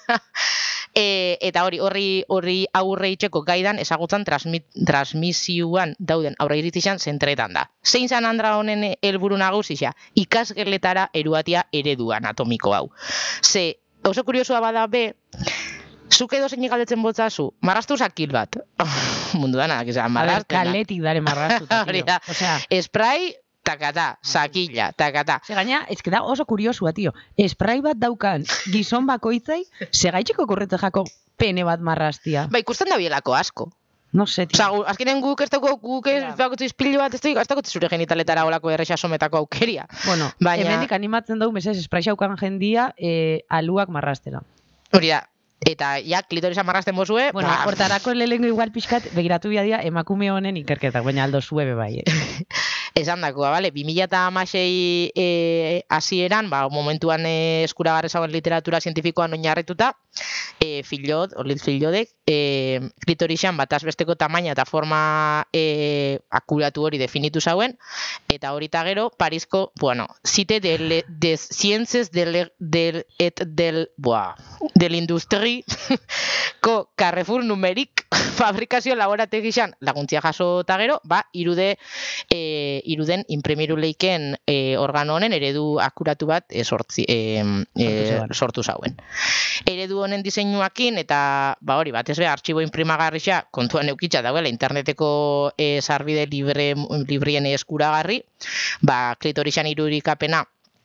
e, eta hori horri horri aurre itxeko gaidan ezagutzan transmit, transmisioan dauden aurre iritzizan zentretan da. Zein zan andra honen helburu nagusia? Ikasgeletara eruatia eredu anatomiko hau. Ze, oso kuriosoa bada be, zuk edo zein galdetzen botzazu, marrastu zakil bat. Mundu dana, que sea, marrastu. Kaletik dare marrastu. Hori da, spray, takata, sakila, takata. Ze gaina, ez da oso kuriosua, tio. Spray bat daukan gizon bakoitzai, segaitxiko korretze jako pene bat marrastia. Ba, ikusten da bielako asko. No sé, tio. Osa, azkenen guk ez dago, guk ez bakotzu izpilu bat, ez dago zure genitaletara olako errexasometako aukeria. Bueno, baina... hemendik animatzen dugu, mesez, spray xaukan jendia, eh, aluak marrastera. Hori da. Eta, ja, klitorisa marrasten bozue... Bueno, ba, hortarako lehengo igual pixkat, begiratu biadia emakume honen ikerketak, baina aldo zuebe bai. Eh? Esan dakoa, bale? bi mila hamasei e, hasieran, ba, momentuan e, eskuragarri zauen literatura zientifikoan oinarrituta, e, Fillod, Orlitz Fillodek, e, klitorixan bataz besteko tamaina eta forma e, akuratu hori definitu zauen, eta hori eta gero, Parisko, bueno, zite de, de ciencias del, del, et del, boa, del industri, ko Carrefour numerik fabrikazio laborategixan laguntzia jaso eta gero, ba, irude, e, iruden imprimiru leiken e, organo honen eredu akuratu bat e, sortzi, e, e, sortu zauen. Eredu honen diseinuakin eta, ba hori, batez be, artxibo imprimagarria kontuan eukitza dauela interneteko e, sarbide libre, librien eskuragarri, ba, klitorixan irudikapena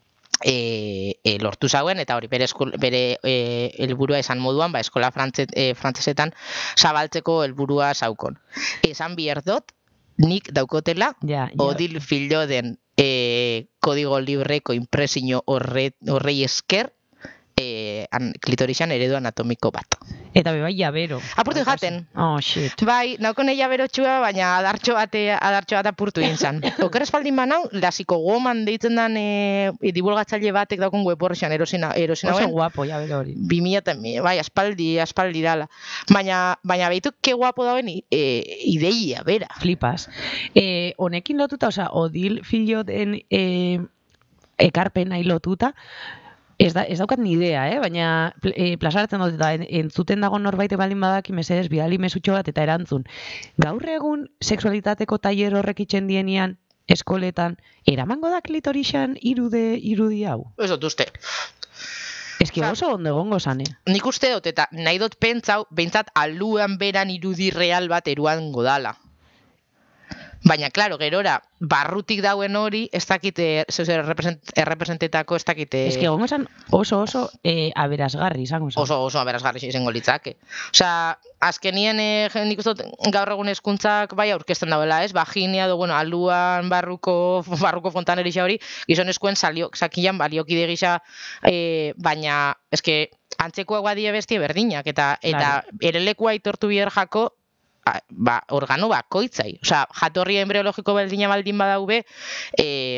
E, e, lortu zauen, eta hori bere, eskul, bere e, helburua esan moduan, ba, eskola frantze, e, frantzesetan zabaltzeko helburua zaukon. Esan bierdot, nik daukotela, ja, ja. Odil Filloden e, kodigo libreko impresio horre, horrei esker, e, an, klitorixan eredu anatomiko bat. Eta bebai jabero. Apurtu jaten. Oh, shit. Bai, naukone jabero txua, baina adartxo bate, adartxo bat apurtu inzan. Oker espaldin banau, lasiko goman deitzen dan e, divulgatzaile batek daukon web horrexan erosina, erosina oso guapo jabero hori. bi mila, bai, aspaldi, aspaldi dala. Baina, baina behitu, ke guapo dauen e, ideia, bera. Flipas. E, honekin lotuta, oza, Odil Filloden e, ekarpena lotuta, Ez, da, ez daukat ni idea, eh? Baina e, plazaratzen dut eta entzuten dago norbait baldin badaki mesedez bidali mesutxo bat eta erantzun. Gaur egun sexualitateko tailer horrek itxen dienian eskoletan, eramango da klitorixan irude irudi hau? Ez dut uste. Eski oso ondo egongo zane. Nik uste dut eta nahi dut pentsau, behintzat aluan beran irudi real bat eruan godala. Baina, klaro, gerora, barrutik dauen hori, ez dakite, zeuzer errepresentetako, ez dakite... Ez que gongo zan oso oso e, aberasgarri izango zan. Oso oso aberasgarri izango litzake. Osea, azkenien, e, nik uste dut, gaur egun hezkuntzak bai aurkezten dauela, ez? Baginia, do, bueno, aluan barruko, barruko fontanerixa hori, gizonezkoen salio, sakian baliokide gisa, e, baina, eske, antzekoak badie bestie berdinak, eta, eta claro. Erelekua aitortu bider jako, ba, organo bakoitzai. Osea, jatorri embriologiko berdina baldin badaube, e,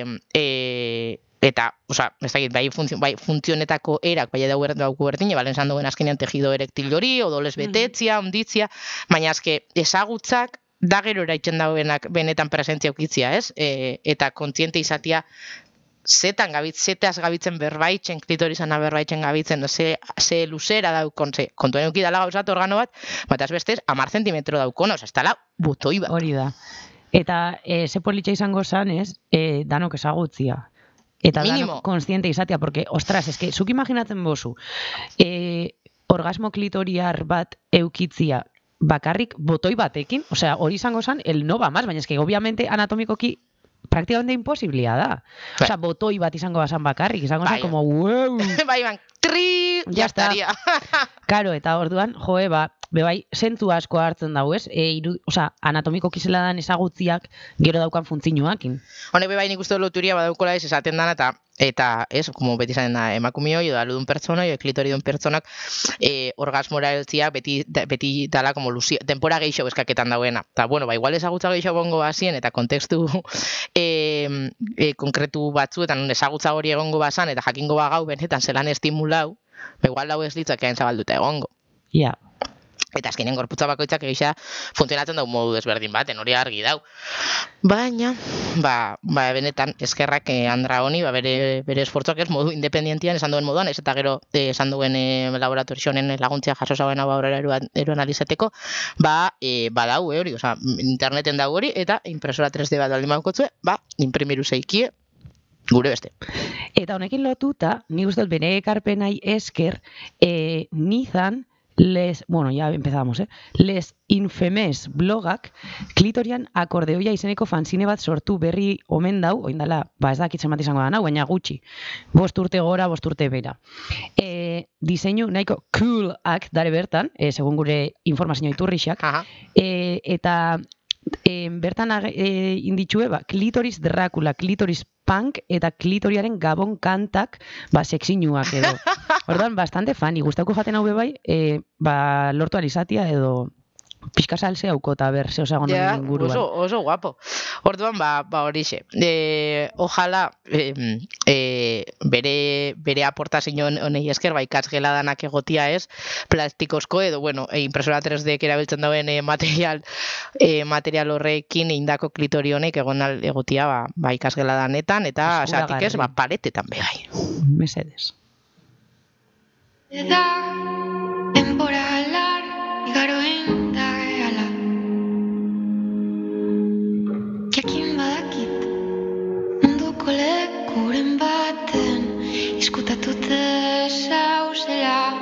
e, eta, osea, ez dakit, bai, funtzio, bai funtzionetako erak, bai daugu dauku berdine, balen esan duen azkenean tejido erektil hori, odolez betetzia, onditzia, baina azke, ezagutzak, da gero eraitzen dauenak benetan presentzia ukitzia, ez? E, eta kontziente izatia, zetan gabitz, zetaz gabitzen berbaitzen, klitorizana berbaitzen gabitzen, ze, ze luzera daukon, ze, kontuen euki dala gauzat organo bat, bat azbestez, amar zentimetro daukon, oza, ez dala botoi bat. Hori da. Eta e, ze politxa izango zan, ez, e, danok ezagutzia. Eta Minimo. danok konstiente izatea, porque, ostras, eske, zuk imaginatzen bozu, e, orgasmo klitoriar bat eukitzia, bakarrik botoi batekin, osea, hori izango zan, el no va más, baina eske, obviamente, anatomikoki, praktikamente imposiblia da. Osea, botoi bat izango basan bakarrik, izango zen como, wow! Bai, ban, tri, ya estaría. Karo, eta orduan, joe, ba, bebai, zentzu asko hartzen dau, ez? E, iru, osea, anatomiko kisela dan ezagutziak gero daukan funtzioakin. Honek bebai nik uste loturia badaukola ez esaten dana, eta eta ez, como beti zaten da, emakumioi edo aludun pertsona, edo klitoridun pertsonak e, orgasmora heltzia beti, da, beti dala como luzia, tempora geixo eskaketan dauena. Eta, bueno, ba, igual ezagutza geixo bongo bazien, eta kontekstu e, e, konkretu batzuetan ezagutza hori egongo bazan, eta jakingo bagau benetan zelan estimulau, ba, igual lau ez litzakean zabalduta egongo. Ja. Yeah. Eta azkenean gorputza bakoitzak egisa funtzionatzen dau modu desberdin baten, hori argi dau. Baina, ba, ba benetan, eskerrak eh, Andra honi, ba, bere, bere esfortzuak ez modu independientian esan duen moduan, ez eta gero eh, esan duen eh, laboratorizionen laguntzia jaso zauen hau aurrera eruan alizateko, ba, eh, ba dau, eh, hori, oza, interneten dau hori, eta impresora tres D bat baldin badukotzue, ba, imprimiru zeikie, gure beste. Eta honekin lotuta, ni uste dut bere ekarpenai esker, eh, nizan, les, bueno, ya empezamos, eh? Les Infames blogak klitorian akordeoia izeneko fanzine bat sortu berri omen dau, oindala, ba ez dakitzen bat izango da nau, baina gutxi. Bost urte gora, bost urte bera. E, diseinu nahiko coolak dare bertan, e, segun gure informazio iturrixak, e, eta e, bertan e, inditxue, ba, klitoris Dracula, klitoris punk eta klitoriaren gabon kantak ba sexinuak edo. Orduan bastante fani, gustauko jaten hau bai, e, ba lortu alizatia edo pixka salse hauko eta ber ze osagon ja, inguruan. Oso, oso guapo. Orduan ba, ba horixe. E, ojalá e, e, bere, bere aportazio honei esker ba ikasgela danak egotia ez, plastikozko edo bueno, e, impresora tres D erabiltzen dauen e, material e, material horrekin indako klitori honek egon al egotia ba, ba ikasgela danetan eta asatik ez ba paretetan bebai. Mesedes. Da temporalar igaroen da gehala. Jakin badakit munduko lekuren baten izkutatute zauzela.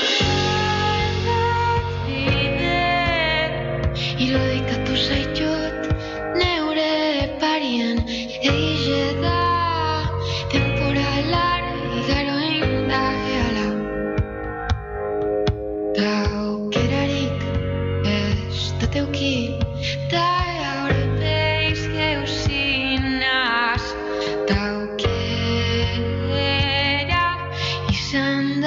Irudikatu zaitut neure parien egile da temporalar igaroen da gehala. Da aukerarik ez dut euki, da aurpeiz geuzinaz, da aukera izan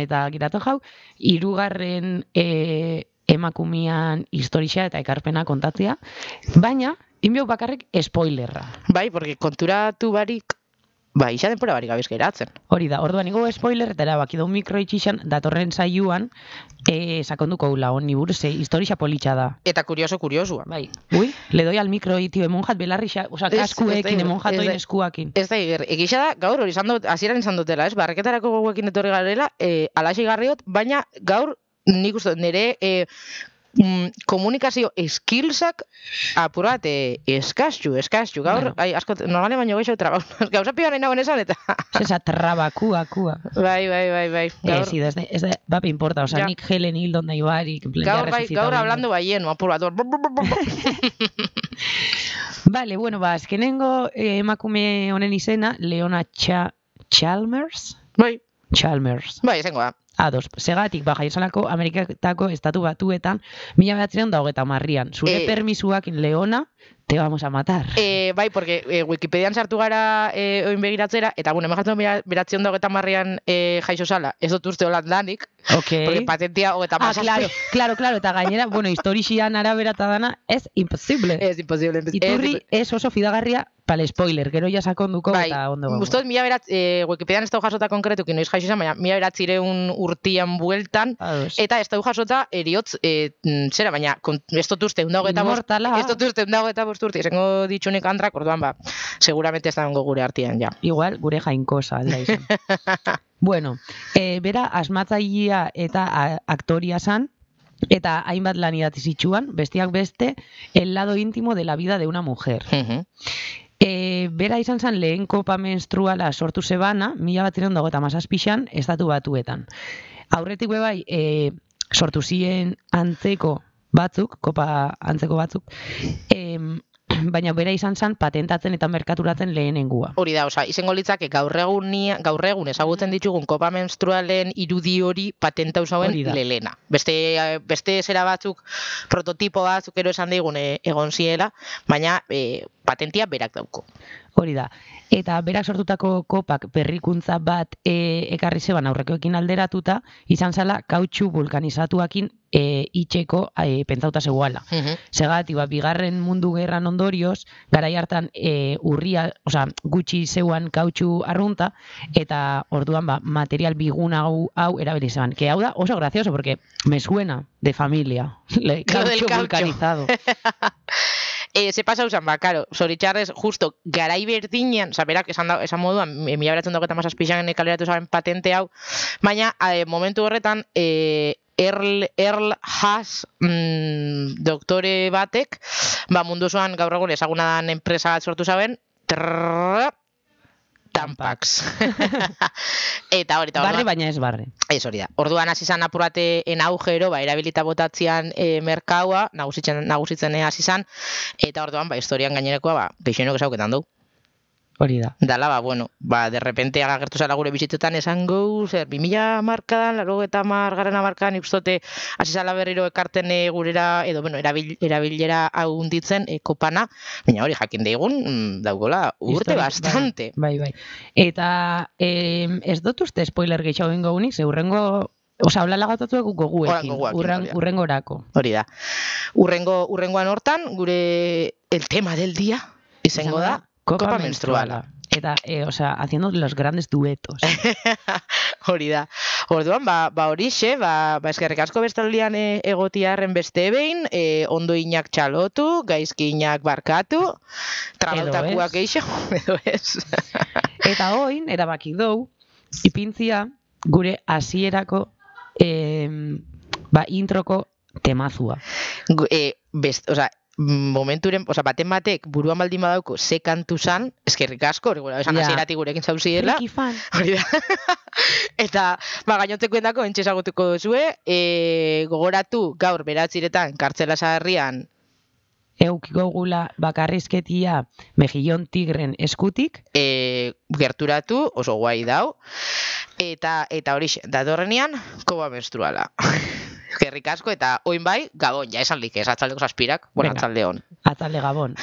eta girato jau, hirugarren e, emakumean historia eta ekarpena kontatzea, baina, inbiok bakarrik spoilerra. Bai, porque konturatu barik, bai, isa denpora barik gabiz geratzen. Hori da, orduan igo spoiler eta erabaki dau mikro itxixan datorren saioan e, sakonduko ula honi buruz, e, historia politxa da. Eta kurioso kuriosua. Bai, ui, le doy al mikro itio emon jat belarri, xa, oza, Ez- kaskuekin, ez da- emon jatoin ez da- eskuakin. Ez da iger, egisa da, gaur hori izan dut, hasieran izan dutela, ez? Barreketarako goguekin etorri garela, e, alaxi garriot, baina gaur nik uste dut, nire e, mm, komunikazio skillsak apur bat e, eskastu, eskastu. Gaur, Bueno. ai, asko, normalen baino gehiago traba. Gauza pioa nahi nagoen esan, eta... Esa traba, kua, kua. bai, bai, bai, bai. Gaur, Ez, sí, ez da, ez da, bape importa, oza, Ja. nik Helen Hildon nahi barik, en plan, gaur, ya bai, resucitado gaur Hildon. hablando baieno, apur bat. hor, bu, bu, bu, bu, bu. Vale, bueno, ba, azkenengo eh, emakume honen izena, Leona Cha Chalmers? Bai, Chalmers. bai, izango da. Ados, segatik, ba, jaiosalako Ameriketako estatu batuetan, mila behatzireun da hogeta marrian. Zure Eh. permisuakin, Leona, te vamos a matar. E, bai, porque e, Wikipedian sartu gara e, oin begiratzera, eta bueno, emajatzen beratzion da hogeta marrian e, jaixo sala, ez dut uste holan danik, Ok. porque patentia hogeta Ah, mazazpi. claro, claro, claro, eta gainera, bueno, historixian arabera eta dana, ez imposible. Ez imposible. Iturri ez oso fidagarria pal spoiler, gero ja sakonduko Bai, eta ondo gongo. gustot mila beratz, e, Wikipedian ez da jasota konkretukin noiz jaixo izan, baina mila beratzireun urtian bueltan, Ados. eta ez da jasota eriotz, e, mm, zera, baina kon- ez dut uste, unda hogeta bost, Inmortala. ez dut uste, unda hogeta bost urte, izango ditxunik andrak, orduan ba, seguramente ez da gongo gure artean, ja. Igual, gure jainkosa alda izan. Bueno, e, bera asmatzailea eta a, aktoria zan, eta hainbat lan idatzi zitsuan, bestiak beste, el lado íntimo de la vida de una mujer. Mhm. E, bera izan zen lehen kopa menstruala sortu zebana, mila bat ziren dago eta mazazpixan, estatu batuetan. Aurretik be bai, e, sortu ziren antzeko batzuk, kopa antzeko batzuk, em, baina bera izan zen patentatzen eta merkaturatzen lehenengua. Hori da, osea, izango litzake gaur egun, ni- gaur egun ezagutzen ditugun kopa menstrualen irudi hori patentau zauen Hori da. lelena. Beste, eh, beste zera batzuk, prototipo batzuk ero esan digun eh, egon ziela, baina eh, patentia berak dauko. Hori da. Eta berak sortutako kopak berrikuntza bat e, ekarri zeban aurrekoekin alderatuta, izan zala kautxu vulkanizatuakin e, itxeko e, pentsauta zegoala. Mhm. Segatik, ba, bigarren mundu gerran ondorioz, garai hartan e, urria, osea, gutxi zeuan kautxu arrunta, eta orduan ba, material bigun hau, hau erabili zeban. Que hau da oso gracioso, porque me suena de familia. Le, Lo del kautxu kautxu. vulkanizado. E, ze pasa usan, ba, karo, zoritxarrez, justo, garai berdinean, oza, berak, esan, da, esan moduan, mi- mila beratzen dago eta mazazpixan kaleratu zaren patente hau, baina, e, momentu horretan, e, Earl, Earl Haas mm, doktore batek, ba, mundu osoan gaur egun ezaguna dan enpresa bat sortu zaben, trrrr, Tampax. Eta hori, eta Barre, orduan- baina ez barre. Ez hori da. Orduan hasi izan apurate en augero, ba, erabilita botatzean e, merkaua, nagusitzen, nagusitzen eh, hasi izan, eta orduan, ba, historian gainerekoa, ba, peixenok ezauketan du. Hori da. Dala, ba, bueno, ba, de repente agertu zara gure bizitetan esango, zer, bi mila markadan, laro eta margarren markadan, ikustote, hasi zala berriro ekarten e, gurera, edo, bueno, erabil, erabilera hau hunditzen, e, kopana, baina hori jakin deigun, mm, daugola, urte Historia, bastante. Bai, bai. Eta em, ez dut uste spoiler gehiago ingo unik, ze urrengo, oza, hola lagatatu egu goguekin, Hola, goguekin, urren, hori da. urrengo orako. Hori da. Urrengo, urrengoan hortan, gure el tema del día, izango da, Copa, Copa menstruala. Eta, e, oza, haciendo los grandes duetos. hori da. Orduan, ba, ba horixe, ba, ba eskerrik asko bestaldian e, egotiarren beste behin, e, ondoinak txalotu, gaizkinak barkatu, trabautakuak eixo, edo ez. Eta oin, erabaki dou, ipintzia gure hasierako em, ba, introko temazua. Gu- e, best, oza, momenturen, oza, baten batek buruan baldin badauko ze kantu zan, eskerrik asko, hori gura, esan Ja. hasieratik gurekin zauziela. Friki fan. Hori da. Eta, ba, gainontzeko endako entxe ezagutuko duzue, e, gogoratu gaur beratziretan kartzela zaharrian, Eukiko gula bakarrizketia mejillon tigren eskutik, e, gerturatu, oso guai dau, eta eta hori datorrenean, koba menstruala. Eskerrik asko, eta oin bai, gabon, ja esan lik ez, atzaldeko zazpirak, bueno, Venga. atzalde hon. atalde gabon.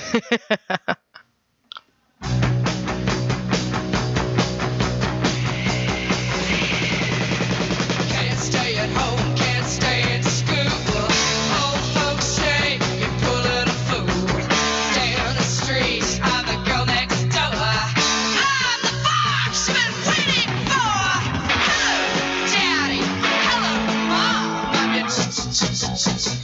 Thank you.